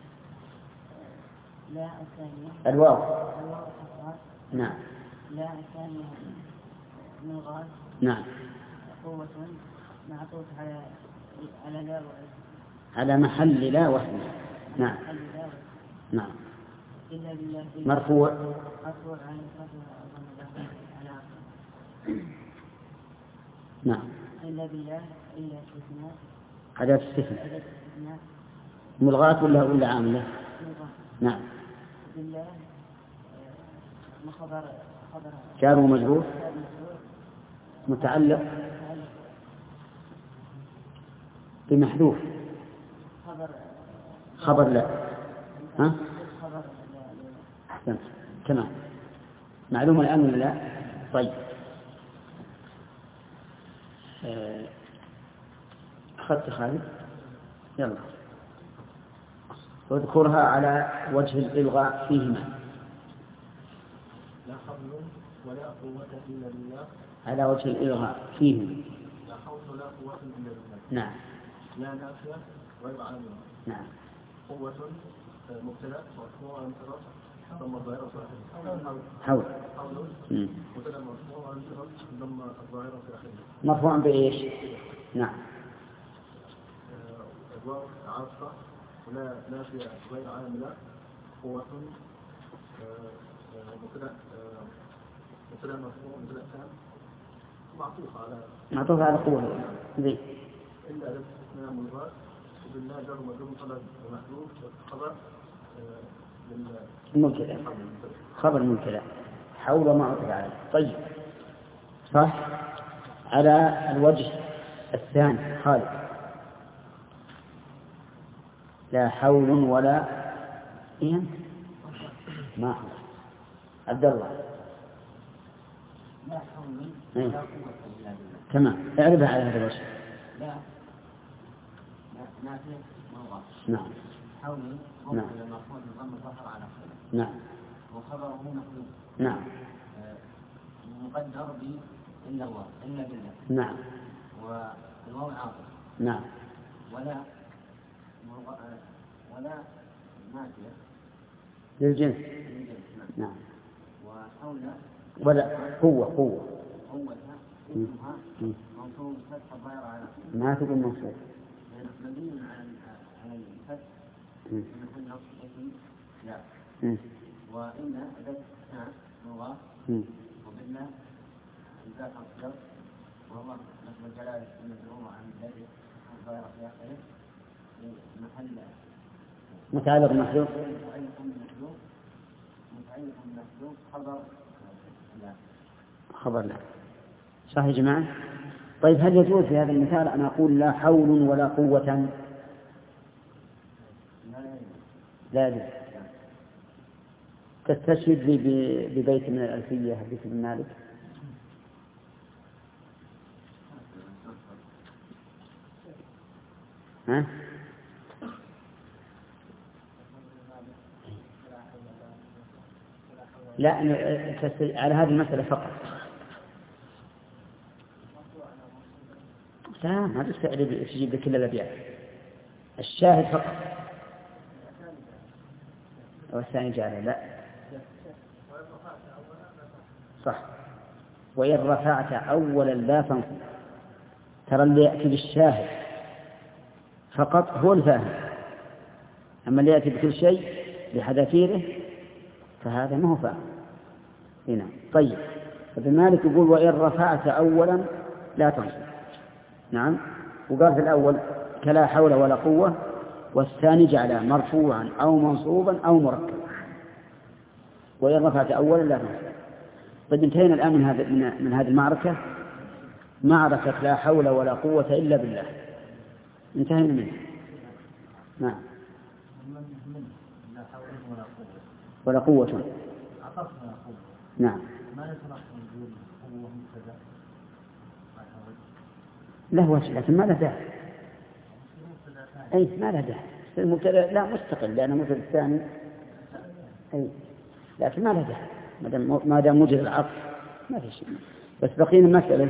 لا الثانية الواو. الواو حصر. نعم. لا الثانية ملغاة. نعم. قوة معطوف على على لا واسم. على محل لا واسم. نعم. محل لا واسم. نعم. إلا بالله مرفوع. مرفوع عن رفع على نعم. إلا بالله إلا استثناء. أداة استثناء. أداة استثناء. ملغاة ولا ولا عاملة؟ ملغاة. نعم. بالله ما خبر خبر جار ومجرور متعلق بمحذوف خبر خبر لا. ها؟ خبر أحسنت. تمام. معلومة الآن ولا لا؟ طيب. أخذت خالد؟ يلا. واذكرها على وجه الإلغاء فيهما. لا حول ولا قوة إلا بالله. على وجه الإلغاء فيهما. لا حول ولا قوة إلا بالله. نعم. لا نافية غير عاملة. نعم. قوة مبتدأ مرفوع عن انصراف ضم الظاهرة في آخره. حول. حول مم. مبتدأ مرفوع عن انصراف ضم الظاهرة في آخره. مرفوع بإيش؟ نعم. الواو عاطفة ولا نافية غير عاملة. قوة مبتدأ مبتدأ مرفوع مبتدأ ثاني معطوف على معطوف على قوة ذي. إلا أداة استثناء ملغاة. وبالله جر ومجرور طلب ومحذوف خبر مبتدأ خبر مبتدأ حول ما عطف عليه. طيب صح. على الوجه الثاني خالد. لا حول ولا إيه ما حول. عبد الله. لا حول إيه؟ ولا قوة إلا بالله. تمام. اعرفها على هذا الوجه. لا نافية ملغاة. نعم. حول نعم. مرفوع بضم الظهر على آخره. نعم. وخبره محذوف. نعم. مقدر ب إلا الله إلا بالله. نعم. والواو عاطف. نعم. ولا ولا نافية للجنس. نعم. وحول ولا قوة قوة قوة اسمها منصوب فتح الظاهر على ما تقول منصوب مبني على الفتح في محل نصب اسم لا وإن أداة استثناء الله وبالله إذا أصدر وهو نصب الجلالة المجرور عن الذي الظاهر في آخره محل متعلق محذوف متعلق بالمحذوف متعلق بالمحذوف خبر لا خبر لا. صح يا جماعة؟ طيب هل يجوز في هذا المثال أن أقول لا حول ولا قوة؟ لا يجوز. تستشهد لي ببيت من الألفية حديث ابن مالك. ها؟ لا على هذه المسألة فقط. لا ما تجيب لك إلا الأبيات الشاهد فقط. والثاني جعله لا صح. وإن رفعت أولا لا تنصب. ترى اللي يأتي بالشاهد فقط هو الفاهم، أما اللي يأتي بكل شيء بحذافيره فهذا ما هو فاهم هنا. طيب ابن مالك يقول وإن رفعت أولا لا تنصب. نعم. وقال في الأول كلا حول ولا قوة، والثاني جعله مرفوعا أو منصوبا أو مركبا. وإن رفعت أولا لا تنصب. قد انتهينا الآن من هذه من هذه المعركة، معركة لا حول ولا قوة إلا بالله، انتهينا منها. نعم. ولا قوة. نعم. له وجه لكن ما له داعي. أي ما له داعي. المبتدأ لا مستقل لأنه مثل الثاني. أي لكن ما له داعي ما دام ما دام وجد العطف ما في شيء. بس بقينا مسألة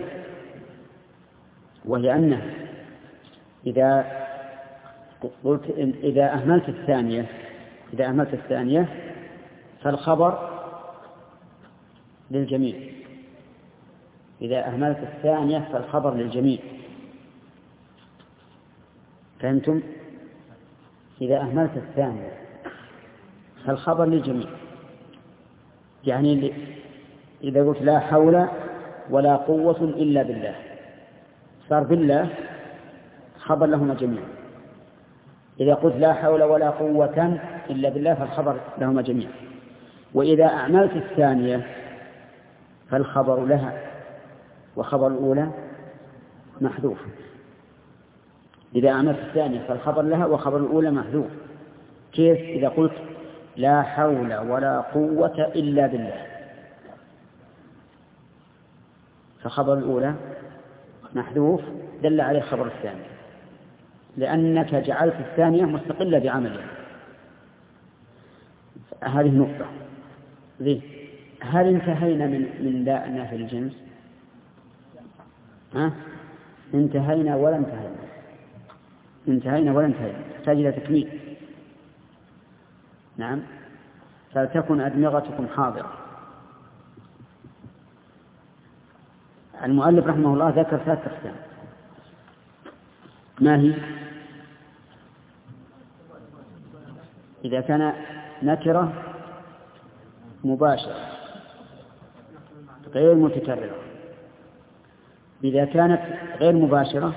وهي أنه إذا قلت إذا أهملت الثانية إذا أهملت الثانية فالخبر للجميع. إذا أهملت الثانية فالخبر للجميع. فهمتم؟ إذا أهملت الثانية فالخبر للجميع. يعني إذا قلت لا حول ولا قوة إلا بالله صار بالله خبر لهما جميعا. إذا قلت لا حول ولا قوة إلا بالله فالخبر لهما جميعا. وإذا أعملت الثانية فالخبر لها وخبر الأولى محذوف. إذا أعملت الثانية فالخبر لها وخبر الأولى محذوف. كيف؟ إذا قلت لا حول ولا قوة إلا بالله فخبر الأولى محذوف دل عليه خبر الثاني لأنك جعلت الثانية مستقلة بعملها. هذه النقطة. ذي هل انتهينا من من لا نافي الجنس؟ ها؟ انتهينا ولا انتهينا انتهينا ولا انتهينا تحتاج إلى تكميل. نعم. فلتكن أدمغتكم حاضرة. المؤلف رحمه الله ذكر ثلاث أقسام. ما هي؟ إذا كان نكرة مباشرة غير متكررة. إذا كانت غير مباشرة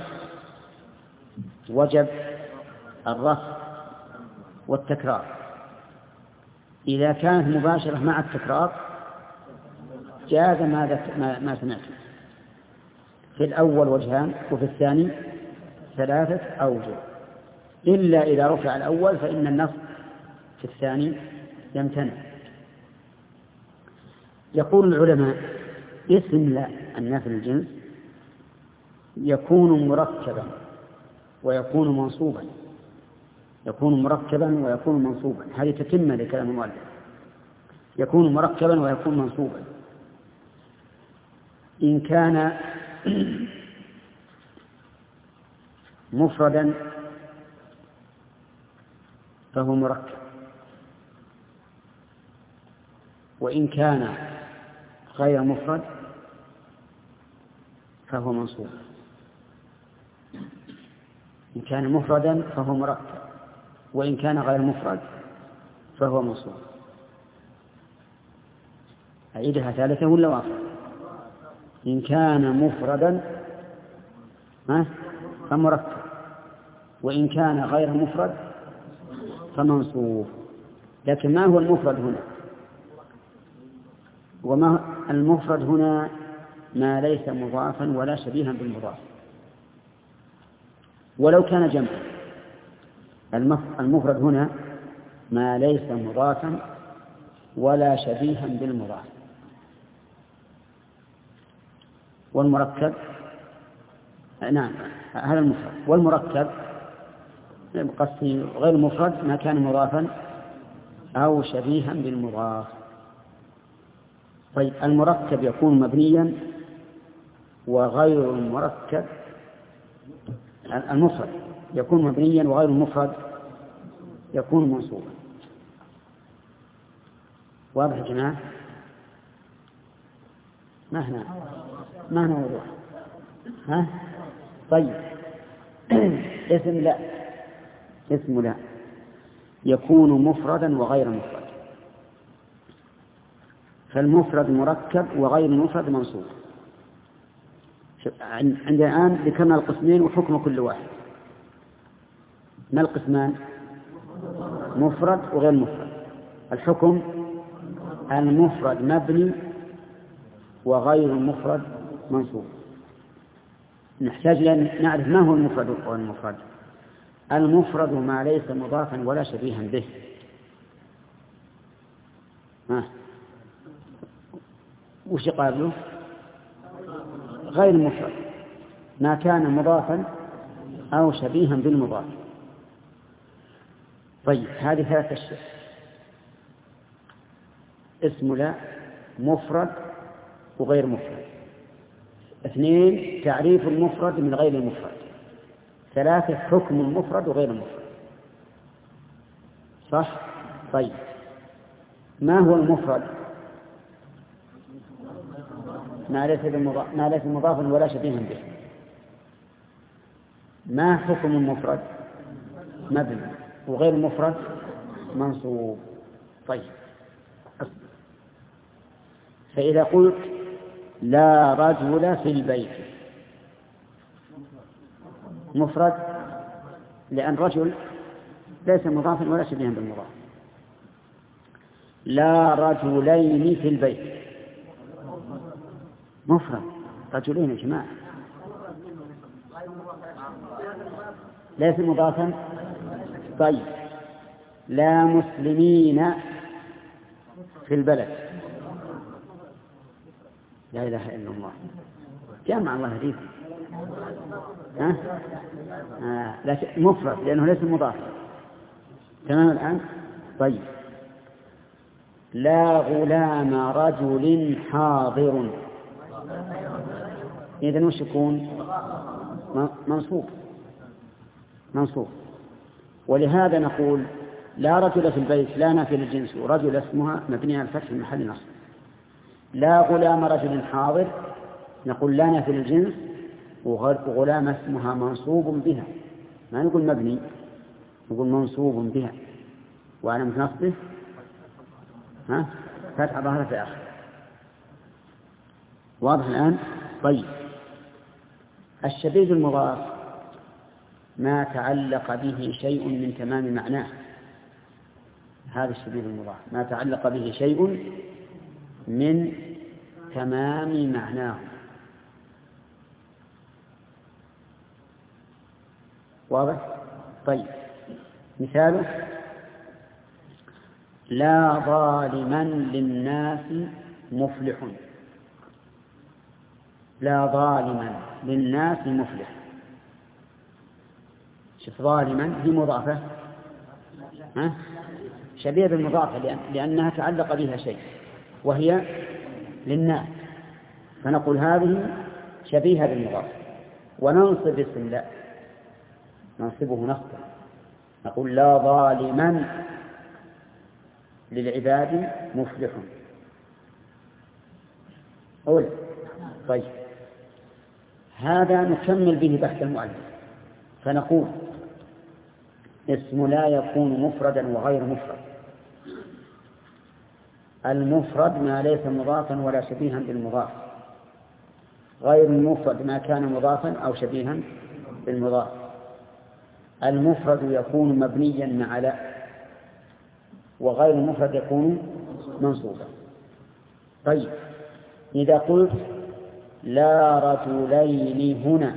وجب الرفع والتكرار. إذا كانت مباشرة مع التكرار جاز ما ما سمعت. في الأول وجهان وفي الثاني ثلاثة أوجه، إلا إذا رفع الأول فإن النص في الثاني يمتنع. يقول العلماء اسم لا النافي الجنس يكون مركبا ويكون منصوبا. يكون مركبا ويكون منصوبا. هذه تتمة لكلام المؤلف. يكون مركبا ويكون منصوبا. إن كان مفردا فهو مركب، وإن كان غير مفرد فهو منصوب. إن كان مفردا فهو مركب، وإن كان غير مفرد فهو منصوب. أعيدها ثالثة ولا واحدة؟ إن كان مفردا فمركب، وإن كان غير مفرد فمنصوب. لكن ما هو المفرد هنا؟ وما المفرد هنا؟ ما ليس مضافا ولا شبيها بالمضاف، ولو كان جمعا. المفرد هنا ما ليس مضافا ولا شبيها بالمضاف. والمركب نعم هذا المفرد. والمركب قصدي غير مفرد ما كان مضافا أو شبيها بالمضاف. طيب المركب يكون مبنيا وغير المركب، المفرد يكون مبنيا وغير المفرد يكون منصوبا. واضح يا جماعة؟ ما هنا ما هنا وضوح. ها طيب اسم لا اسم لا يكون مفردا وغير مفرد. فالمفرد مركب وغير المفرد منصوب. عندنا الآن ذكرنا القسمين وحكم كل واحد. ما القسمان؟ مفرد وغير مفرد. الحكم المفرد مبني وغير المفرد منصوب. نحتاج أن نعرف ما هو المفرد وغير المفرد. المفرد ما ليس مضافا ولا شبيها به. ها وش قابله؟ غير المفرد ما كان مضافا أو شبيها بالمضاف. طيب هذه ثلاثة أشياء. اسم لا، مفرد وغير مفرد. اثنين تعريف المفرد من غير المفرد. ثلاثة حكم المفرد وغير المفرد. صح؟ طيب ما هو المفرد؟ ما ليس بالمضاف ما ليس مضافا ولا شبيها به. ما حكم المفرد؟ مبني وغير المفرد منصوب. طيب فإذا قلت لا رجل في البيت مفرد لأن رجل ليس مضافا ولا شبيها بالمضاف. لا رجلين في البيت مفرد، رجلين يا جماعة ليس مضافا. طيب لا مسلمين في البلد. لا إله إلا الله جمع الله هديك. ها آه. لا مفرد لأنه ليس مضافا. تمام الآن. طيب لا غلام رجل حاضر. إذن وش يكون؟ منصوب منصوب. ولهذا نقول لا رجل في البيت لا نافي للجنس، ورجل اسمها مبني على الفتح في محل نصب. لا غلام رجل حاضر نقول لا نافي للجنس، وغلام اسمها منصوب بها. ما نقول مبني، نقول منصوب بها وعلامة نصبه ها فتح ظهر في آخر. واضح الآن؟ طيب الشبيه بالمضاف ما تعلق به شيء من تمام معناه. هذا الشبيه بالمضاف ما تعلق به شيء من تمام معناه. واضح؟ طيب مثاله لا ظالما للناس مفلح. لا ظالما للناس مفلح. شوف ظالما هي مضافة ها؟ شبيه بالمضافة لأن... لأنها تعلق بها شيء وهي للناس. فنقول هذه شبيهة بالمضاف، وننصب اسم لا، ننصبه نصبا، نقول لا ظالما للعباد مفلح. أول طيب، هذا نكمل به بحث المؤلف، فنقول اسم لا يكون مفردا وغير مفرد. المفرد ما ليس مضافا ولا شبيها بالمضاف، غير المفرد ما كان مضافا أو شبيها بالمضاف. المفرد يكون مبنيا على، وغير المفرد يكون منصوبا. طيب إذا قلت لا رجلين هنا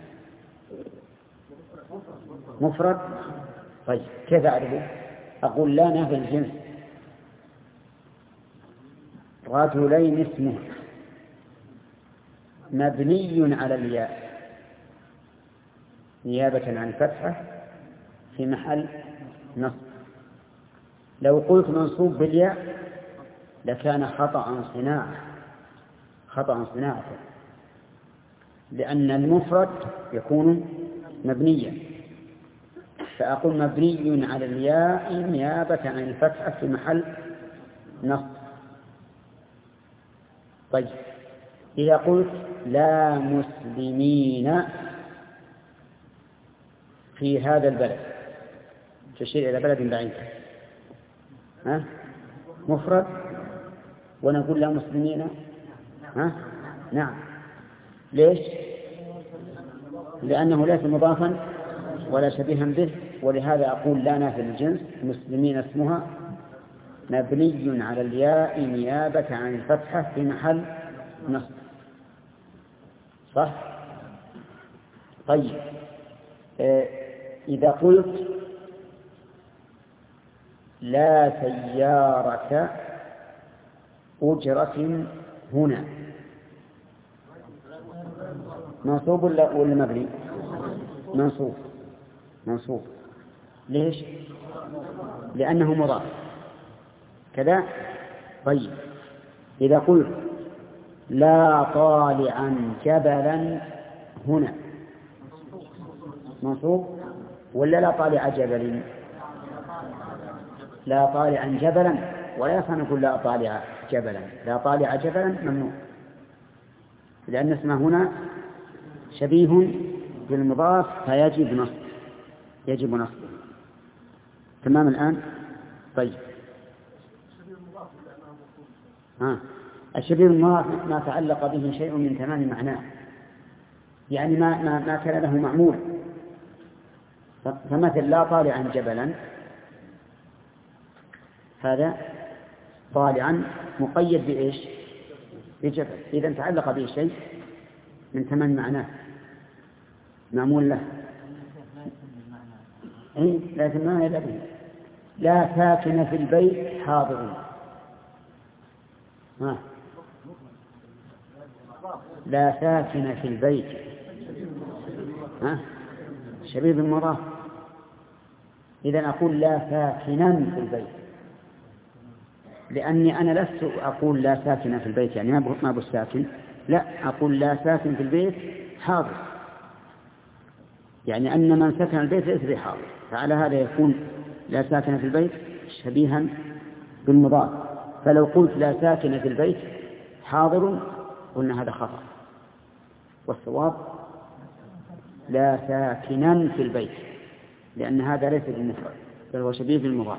مفرد، طيب كيف أعرفه؟ أقول لا نافي الجنس، رجلين اسمه مبني على الياء نيابة عن فتحة في محل نصب. لو قلت منصوب بالياء لكان خطأ صناعة، خطأ صناعة، لأن المفرد يكون مبنيا، فأقول مبني على الياء نيابة عن الفتحة في محل نصب. طيب إذا قلت لا مسلمين في هذا البلد، تشير إلى بلد بعيد، ها؟ مفرد، ونقول لا مسلمين، ها؟ نعم. ليش؟ لأنه ليس مضافا ولا شبيها به، ولهذا أقول لا نافي الجنس، مسلمين اسمها مبني على الياء نيابة عن الفتحة في محل نصب. صح؟ طيب إذا قلت لا سيارة أجرة هنا، منصوب ولا مبني؟ منصوب، منصوب. ليش؟ لأنه مضاف كذا. طيب إذا قلت لا طالعا جبلا هنا، منصوب ولا لا طالع جبل؟ لا طالعا جبلا، ولا يصح نقول لا طالع جبلا، لا طالع جبلا ممنوع، لأن اسمه هنا شبيه بالمضاف فيجب نصب، يجب نصبه. تمام الآن؟ طيب ها، الشبيه بالمضاف ما تعلق به شيء من تمام معناه، يعني ما ما, ما كان له معمول. فمثل لا طالعا جبلا، هذا طالعا مقيد بإيش؟ بجبل، إذا تعلق به شيء من تمام معناه معمول له. إيه؟ لكن ما هي به. لا ساكن في البيت حاضر، ها. لا ساكن في البيت، ها، شبيه بالمضاف. إذن أقول لا ساكنا في البيت، لأني أنا لست أقول لا ساكن في البيت يعني ما أبو الساكن، لا، أقول لا ساكن في البيت حاضر، يعني أن من سكن البيت ليس بحاضر، فعلى هذا يكون لا ساكن في البيت شبيها بالمضاف. فلو قلت لا ساكن في البيت حاضر قلنا هذا خطأ، والصواب لا ساكنا في البيت، لأن هذا ليس بالمفرد بل هو شبيه بالمضاف.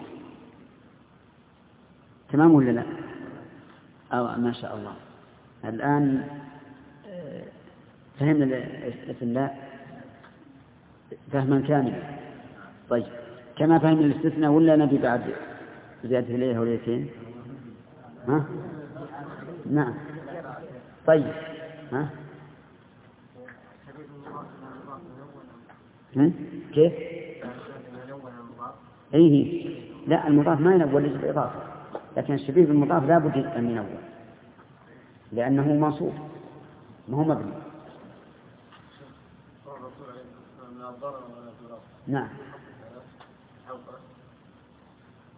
تمام ولا لا؟ أو ما شاء الله. الآن فهمنا الاسم لا فهما كاملا. طيب كما فهمنا الاستثناء ولا نبي بعد زيادة إليه وليتين؟ ها؟ نعم. طيب ها؟ هم؟ كيف؟ أيه؟ لا، المضاف ما ينول ليس بالإضافة، لكن الشبيه بالمضاف لا بد أن ينول لأنه منصوب ما هو مبني. نعم.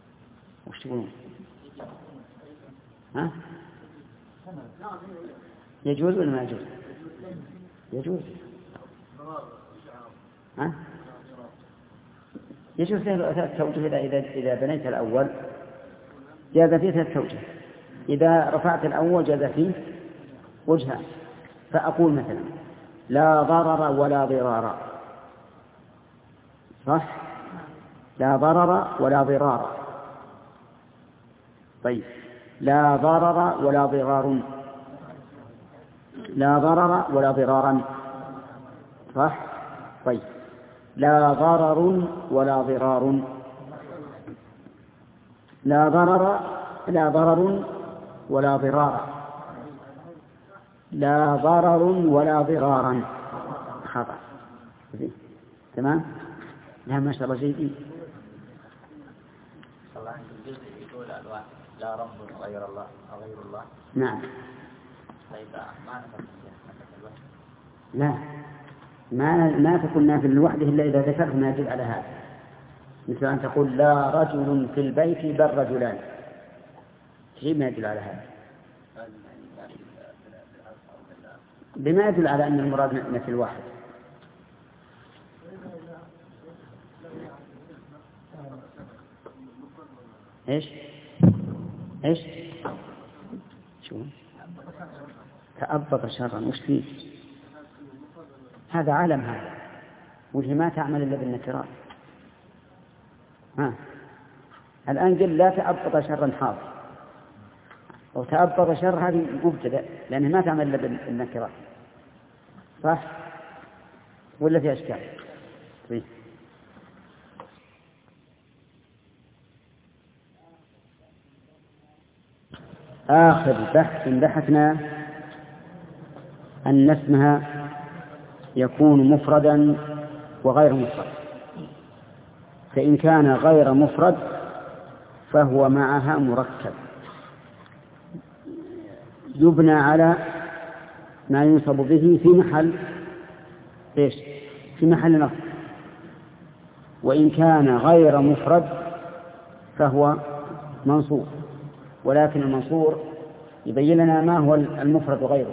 وش تقولون؟ ها؟ يجوز ولا ما يجوز؟ يجوز. ها؟ يجوز له ثلاث توجه إذا إذا إذا بنيت الأول جاز فيه ثلاث توجه، إذا رفعت الأول جاز فيه وجهان. فأقول مثلا لا ضرر ولا ضرار، صح؟ لا ضرر ولا ضرار. طيب لا ضرر ولا ضرار، لا ضرر ولا ضرارا، صح؟ طيب لا ضرر ولا ضرار، لا ضرر لا ضرر ولا ضرار، لا ضرر ولا ضرارا، خطأ. تمام؟ لا ما شاء الله جيدين. الله الجزء يقول لا رب غير الله غير الله. نعم. طيب ما نفهم لا ما ما تكون نافل لوحده إلا إذا ذكرت ما يدل على هذا، مثل أن تقول لا رجل في البيت بل رجلان، شيء ما يدل على هذا، بما يدل على أن المراد نفي الواحد. إيش إيش شو تأبط شرا وش فيه؟ هذا عالم، هذا وجه ما تعمل إلا بالنكرات. ها الآن قل لا تأبط شرا حاضر، وتأبط شر هذه مبتدأ لأنه ما تعمل إلا بالنكرات، صح ولا في أشكال؟ طيب. آخر بحث بحثنا أن اسمها يكون مفردا وغير مفرد، فإن كان غير مفرد فهو معها مركب يبنى على ما ينصب به في محل إيش؟ في محل نصب. وإن كان غير مفرد فهو منصوب، ولكن المنصور يبين لنا ما هو المفرد وغيره.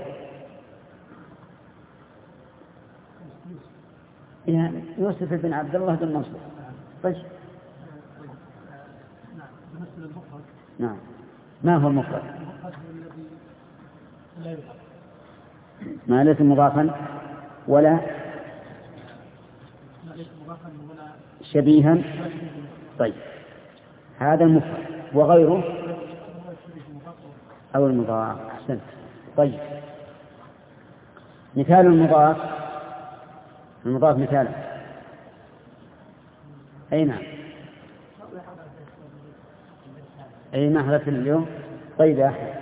يعني يوسف بن عبد الله بن منصور. طيب نعم، ما هو المفرد؟ ما ليس مضافا ولا شبيها. طيب هذا المفرد، وغيره أو المضاف. أحسنت. طيب مثال المضاف، المضاف مثال أي نعم أي نهرة اليوم. طيب يا أخي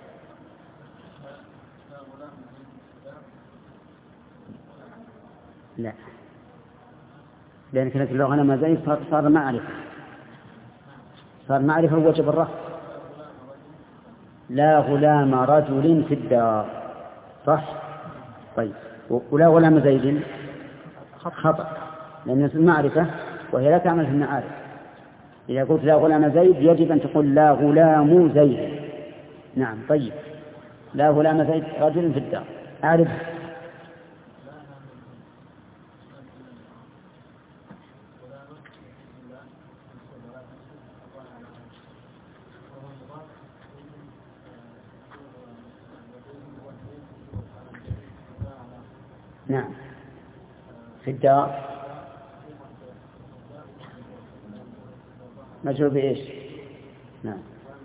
لا، لأن كانت اللغة أنا ما زي صار, صار معرفة صار معرفة وجب الرفع. لا غلام رجل في الدار، صح؟ طيب ولا غلام زيد خطأ، لأن المعرفة وهي لا تعمل في المعارف. إذا قلت لا غلام زيد يجب أن تقول لا غلام زيد. نعم. طيب لا غلام زيد رجل في الدار، أعرف. نعم في الدار مجرور بإيش؟ نعم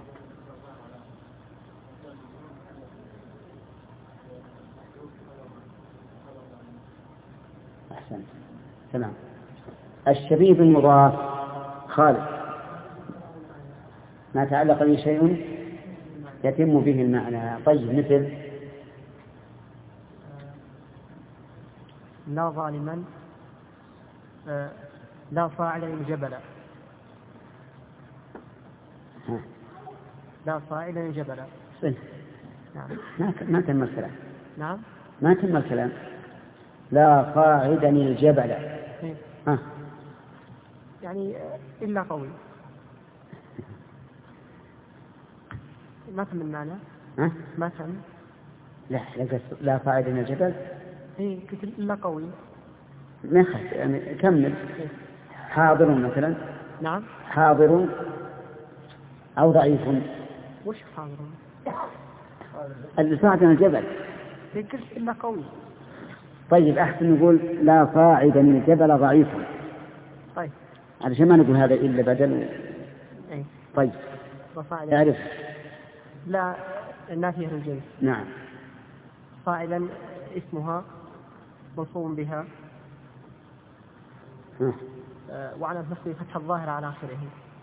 أحسن. تمام. الشبيه بالمضاف خالد ما تعلق به شيء يتم به المعنى. طيب مثل لا ظالما آه لا فاعلا جبلا، لا فاعلا جبلا. نعم ما ما تم الكلام. نعم ما تم الكلام. لا قاعدا الجبل. ها يعني إلا قوي ما تم المعنى. ها ما تم لا لا صاعد من الجبل. إيه قلت إلا قوي. ما خف يعني كمل. حاضر مثلا. نعم. حاضر أو ضعيف. وش حاضر؟ اللي صاعد من الجبل. إيه قلت إلا قوي. طيب أحسن نقول لا صاعد من الجبل ضعيف. طيب. علشان ما نقول هذا إلا بدل. إيه. طيب. تعرف. لا النافية للجنس. نعم. صاعدا اسمها منصوب بها. آه وعلى نفسه فتح الظاهر على آخره.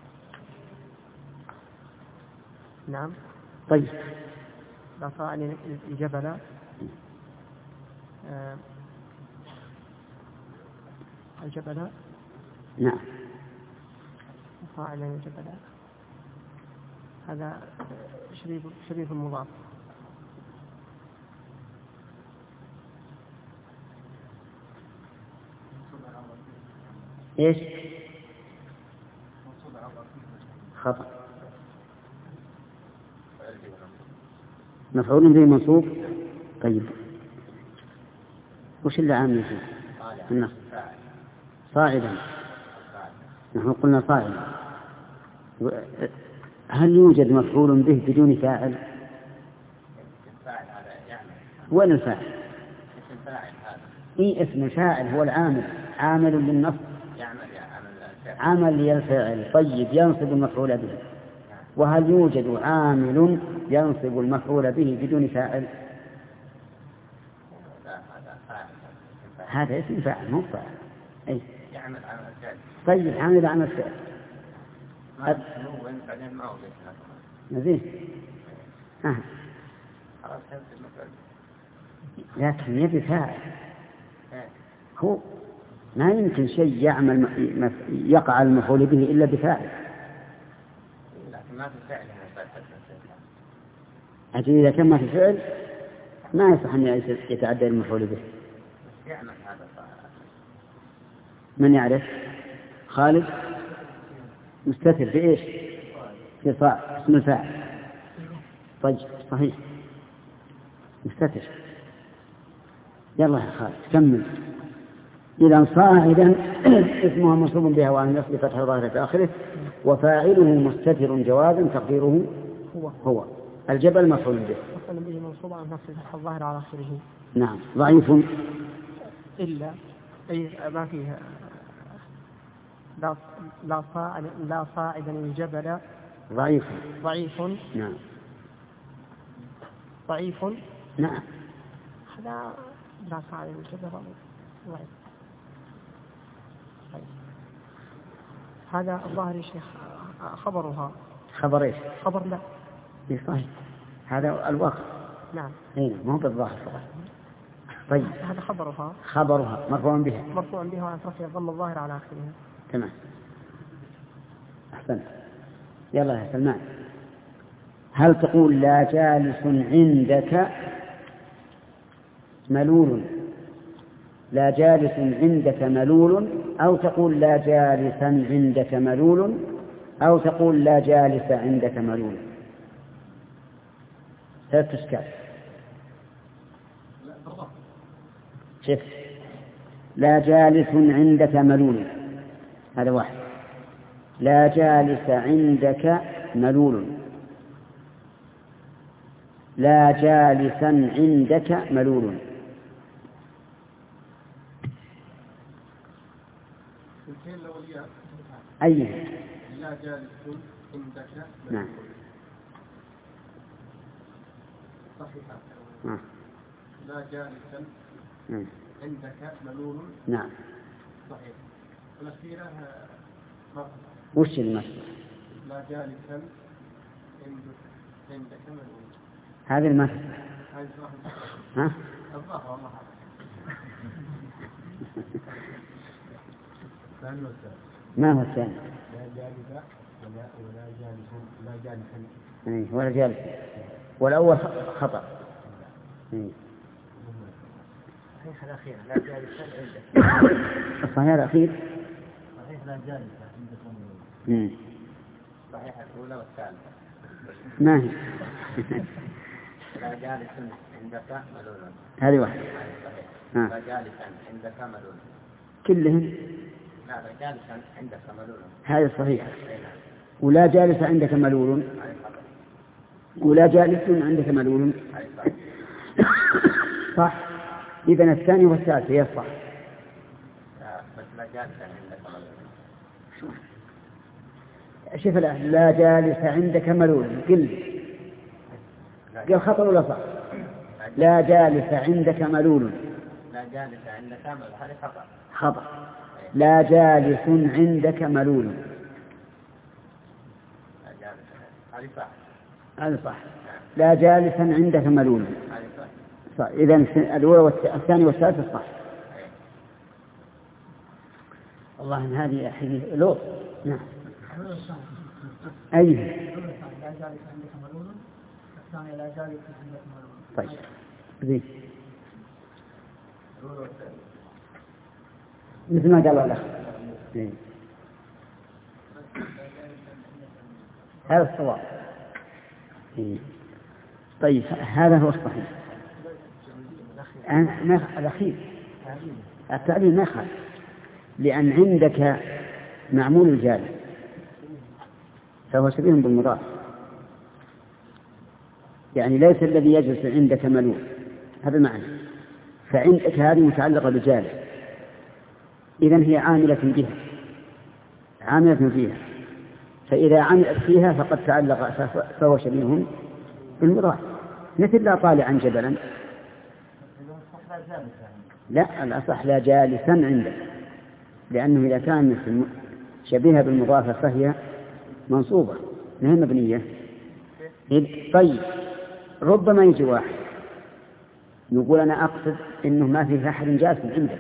نعم. طيب. لا صاعدا الجبل. آه الجبل. نعم. صاعدا الجبل. هذا شريف شريف المضاف. ايش؟ خطأ. مفعول به منصوب. طيب وش اللي عامل فيه؟ النص. صاعدا. نحن قلنا صاعدا. هل يوجد مفعول به بدون فاعل؟ وين الفاعل؟ اي اسم الفاعل هو العامل، عامل للنص، عمل للفعل. طيب ينصب المفعول به. وهل يوجد عامل ينصب المفعول به بدون فاعل؟ هذا اسم فاعل مو فاعل. اي طيب عامل عمل الفعل. زين. آه. لكن يبي فاعل. هو ما يمكن شيء يعمل يقع المفعول به إلا بفاعل. لكن ما في فعل. أجل إذا كان ما في فعل ما يصح أن يتعدى المفعول به. يعمل هذا. من يعرف؟ خالد مستتر بإيش؟ في صاع اسم الفاعل. طيب صحيح مستتر. يلا يا خالد كمل. إذا صاعدا اسمها منصوب بها وعن نصب فتح ظاهرة في آخره وفاعله مستتر جوازا تقديره هو هو الجبل مفعول به. مفعول به منصوب عن نصب فتح الظاهر على آخره. نعم. ضعيف إلا أي ما فيها. لا لا صاعد لا صاعدا الجبل. ضعيف. ضعيف. نعم. ضعيف. نعم. هذا لا صاعدا الجبل ضعيف. هذا الظاهر يا شيخ خبرها. خبر ايش؟ خبر لا. صحيح هذا الواقع. نعم. اي مو بالظاهر فقط. طيب هذا خبرها. خبرها مرفوع بها. مرفوع بها وعن رفع الضم الظاهر على آخرها. تمام. أحسنت. يلا يا سلمان. هل تقول لا جالس عندك ملول؟ لا جالس عندك ملول، أو تقول لا جالسا عندك ملول، أو تقول لا جالس عندك ملول. ثلاث أشكال. شف. لا جالس عندك ملول هذا واحد. لا جالس عندك ملول. لا جالسا عندك ملول. أي لا جالس عندك. نعم. صحيحة. نعم. لا جالسا نعم. عندك ملول. نعم. صحيح. الأخيرة وش المسألة؟ لا جالسا عندك ملول. هذه المسألة. ها؟ الظاهر والله. ما هو الثاني؟ لا جالس ولا ولا جالس لا جالسا. إيه ولا جالس. والأول خطأ. إيه. صحيح الأخير لا جالسا عندك. الصحيح الأخير. صحيح لا جالسا عندك. صحيح الأولى والثالثة. ما هي؟ لا جالس عندك ملول. هذه واحدة. لا جالسا عندك ملول. كلهم. لا جالسا عندك ملول. هذا صحيح. ولا جالس عندك ملول. ولا جالس عندك ملول. صح. إذن الثاني والثالث هي صح. بس لا جالس عندك ملول. شوف لا جالس عندك ملول قل قل خطأ ولا صح؟ لا جالس عندك ملول. لا جالس عندك ملول هذا خطأ. خطأ. لا جالس عندك ملول. هذا صح. هذا صح. لا جالسا عندك ملول. صح. إذن الأولى والثاني والثالث صح. والله إن هذه حين لوط. نعم. أي. لا جالس عندك ملول. الثاني لا جالس عندك ملول. طيب. زين. مثل ما قال الأخ. هذا الصواب. طيب هذا هو الصحيح. الأخير التعليل ما يخالف لأن عندك معمول الجالس فهو شبيه بالمضاف، يعني ليس الذي يجلس عندك ملول، هذا معنى. فعندك هذه متعلقة بجالس، إذن هي عاملة بها عاملة فيها، فإذا عملت فيها فقد تعلق فهو شبيه بالمضاف، مثل لا طالعا جبلا. لا الأصح لا جالسا عندك، لأنه إذا كان شبيهة بالمضاف فهي منصوبة ما هي مبنية. طيب ربما يجي واحد يقول أنا أقصد إنه ما في أحد جالس عندك،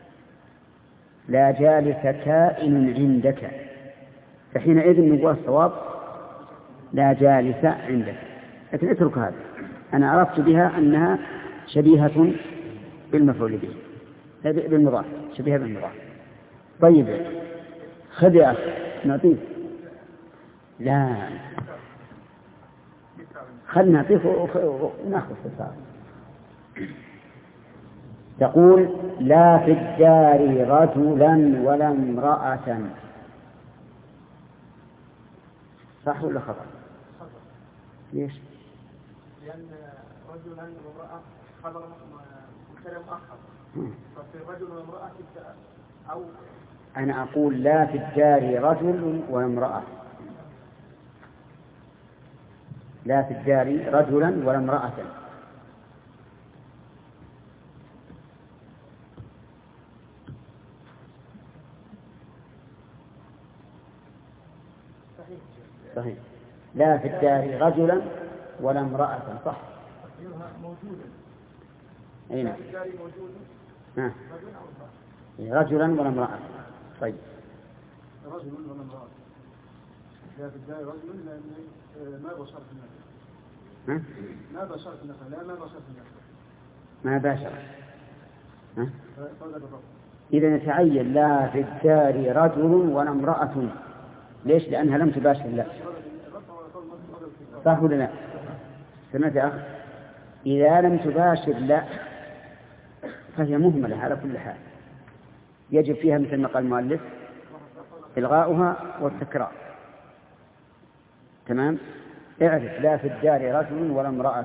لا جالس كائن عندك، فحينئذ نقول الصواب لا جالس عندك. لكن اترك هذا، أنا عرفت بها أنها شبيهة بالمفعول به بالمضاف، شبيهة بالمضاف. طيب خذ يا أخي نعطيك. لا خلنا نعطيك ونأخذ الصار. تقول لا في الدار رجلا ولا امرأة، صح ولا خطأ؟ ليش؟ لأن رجلا وامرأة خبر مبتدأ مؤخر، ففي رجل وامرأة أو أنا أقول لا في الدار رجل وامرأة، لا في الدار رجلا ولا امرأة. صحيح. لا في الدار رجلا ولا امرأة، صح. موجودة. أي نعم. الدار موجودة. ها. رجلا ولا امرأة. طيب. رجل ولا امرأة. لا في الدار رجل لأن ما بشرت النفس. ها؟ ما بشرت النفس. لا ما بشرت النفس. ما باشر. ها؟ إذا يتعين لا في الدار رجل ولا امرأة. ليش؟ لأنها لم تباشر الله. صح ولا لا؟ سمعت يا أخ؟ إذا لم تباشر لا فهي مهملة على كل حال، يجب فيها مثل ما قال المؤلف إلغاؤها والتكرار. تمام؟ اعرف لا في الدار رجل ولا امرأة.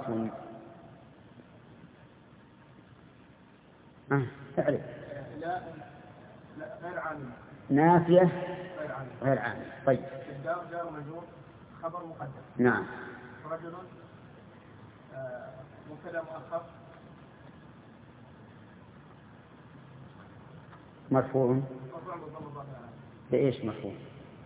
آه. اعرف لا غير عامل، نافية غير عامل. طيب الدار جار مجرور خبر مقدم. نعم. رجل مبتدأ مؤخر مرفوع. بإيش مرفوع؟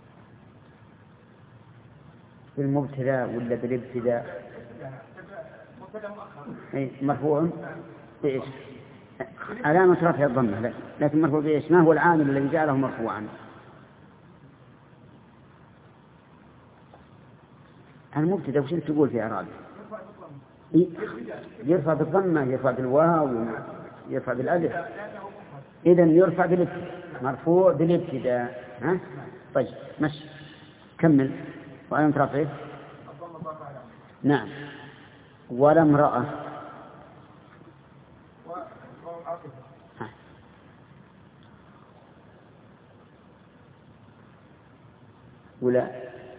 بالمبتدأ ولا بالابتداء؟ مبتدأ مؤخر. أي مرفوع بإيش؟ علامة رفع الضمة، لكن مرفوع بإيش؟ ما هو العامل الذي جعله مرفوعا؟ المبتدأ وش تقول في إعرابه؟ يرفع بالضمة، يرفع بالواو، يرفع بالألف. إذن يرفع بالابتداء، مرفوع بالابتداء. ها؟ طيب مش كمل. وعلامة رفعه نعم. ولا امرأة ولا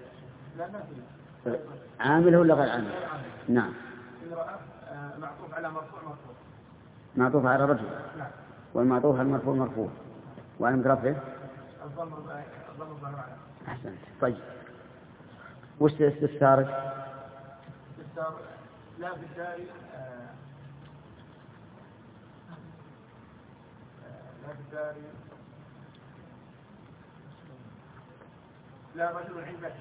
عامل ولا غير عامل؟ نعم. معطوف على مرفوع مرفوع. معطوف على رجل. نعم. والمعطوف على المرفوع مرفوع. وعلى مقرفه؟ الضم الضم الضم. أحسنت. طيب. وش استفسارك؟ استفسار لا في الدار لا في الدار لا رجل عندك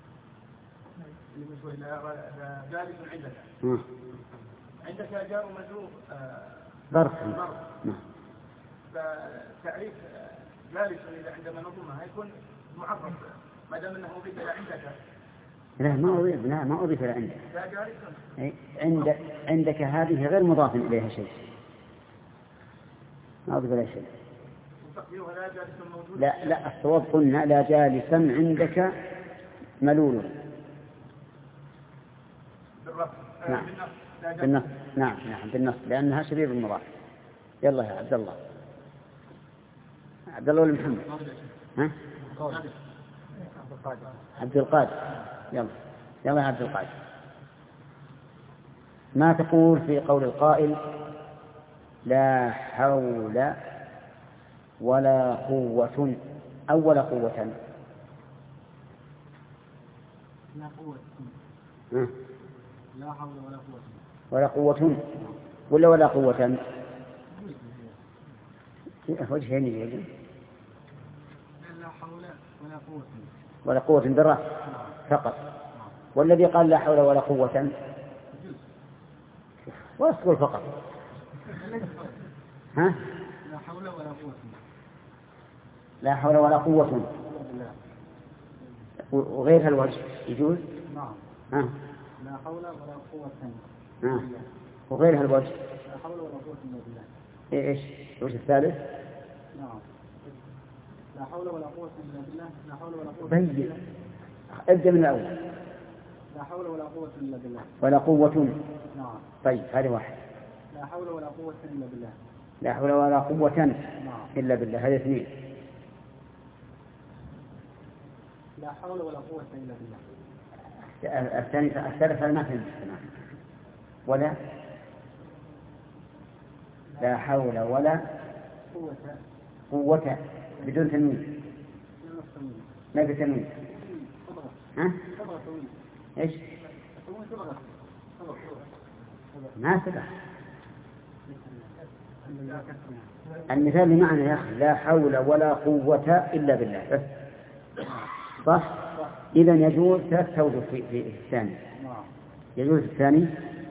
لا جالس عندك عندك جار ومجرور ظرف. نعم. فتعريف جالس إذا عندما نضمها يكون معرف ما دام انه اضيف الى عندك. لا ما اضيف لا ما اضيف الى عندك. لا جالس. عندك عندك هذه غير مضاف اليها شيء. ما اضيف اليها شيء. لا لا الصواب قلنا لا جالسا عندك ملول. نعم بالنص. نعم نعم بالنص لأنها شبيه بالمضاف. يلا يا عبد الله. عبد الله ولا محمد؟ ها؟ عبد القادر. يلا يلا يا عبد القادر. ما تقول في قول القائل لا حول ولا قوة أو ولا قوة؟ لا قوة. ها؟ لا حول ولا قوة. ولا قوة ولا ولا قوة؟ وجهين يجب. لا حول ولا قوة. ولا قوة بالرأس فقط. والذي قال لا حول ولا قوة واسكت فقط. ها؟ لا حول ولا قوة. لا حول ولا قوة. وغيرها الوجه يجوز؟ نعم. ها؟ لا حول ولا قوة. ها؟ وغيرها الوجه؟ لا حول ولا قوة إلا بالله. ايش؟ الوجه الثالث؟ نعم. لا حول ولا قوة إلا بالله. لا حول ولا قوة. طيب. ابدأ من الأول. لا حول ولا قوة إلا بالله. ولا قوة. نعم. طيب هذه واحد. لا حول ولا قوة إلا بالله. لا حول ولا قوة نعم. إلا بالله. هذه اثنين. لا حول ولا قوة إلا بالله. الثاني الثالث ما فهمت. ولا لا حول ولا قوة قوة بدون تنوين. ما في تنوين. ها؟ ايش؟ ما سبق. المثال بمعنى يا أخي لا حول ولا قوة إلا بالله بس. صح؟ إذا يجوز ثلاث توجه في, في الثاني. يجوز الثاني.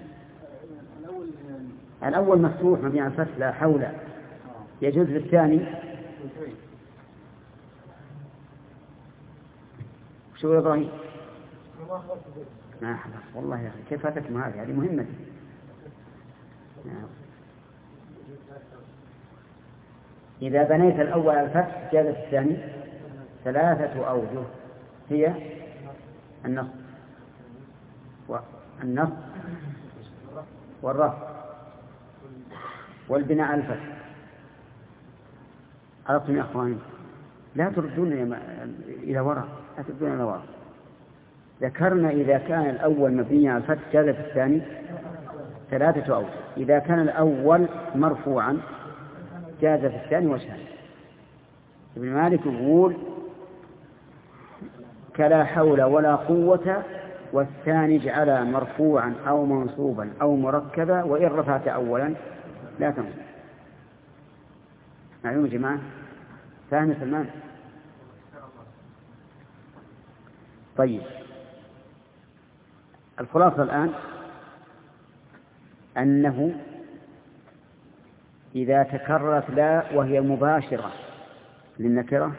الأول مفتوح مبني على الفتح لا حول. يجوز الثاني. شو إبراهيم؟ ما حضر والله يا أخي كيف فاتتم هذه؟ هذه مهمة. إذا بنيت الأول على الفتح جاز الثاني. ثلاثة أوجه هي النصب والنصب والرفع والبناء على الفتح. عرفتم يا أخواني؟ لا تردون إلى وراء. لا تردون إلى وراء. ذكرنا إذا كان الأول مبني على الفتح جاز في الثاني ثلاثة أوجه. إذا كان الأول مرفوعا جاز في الثاني وجهان. ابن مالك يقول كلا حول ولا قوة والثاني جعل مرفوعا أو منصوبا أو مركبا وإن رفعت أولا لا تنصب. معلوم يا جماعة؟ فاهم سلمان؟ طيب الخلاصة الآن أنه إذا تكررت لا وهي مباشرة للنكرة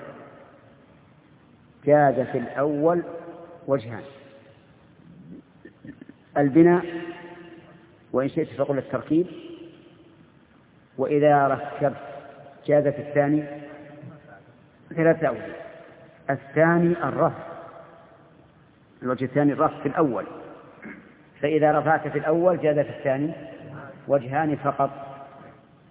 جاز في الأول وجهان: البناء وإن شئت فقل التركيب، وإذا ركبت جاز في الثاني ثلاثة أوجه. الثاني الرفع، الوجه الثاني الرفع في الأول، فإذا رفعت في الأول جاز في الثاني وجهان فقط.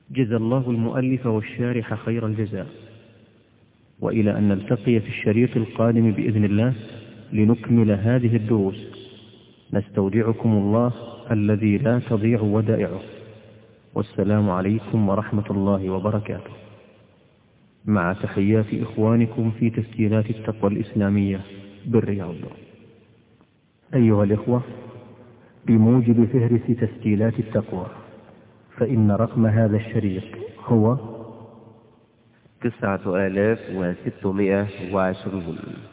جزى الله المؤلف والشارح خير الجزاء، وإلى أن نلتقي في الشريط القادم بإذن الله لنكمل هذه الدروس، نستودعكم الله الذي لا تضيع ودائعه، والسلام عليكم ورحمة الله وبركاته، مع تحيات إخوانكم في تسجيلات التقوى الإسلامية بالرياض. أيها الإخوة، بموجب فهرس تسجيلات التقوى، فإن رقم هذا الشريط هو تسعة آلاف وستمائة وعشرون.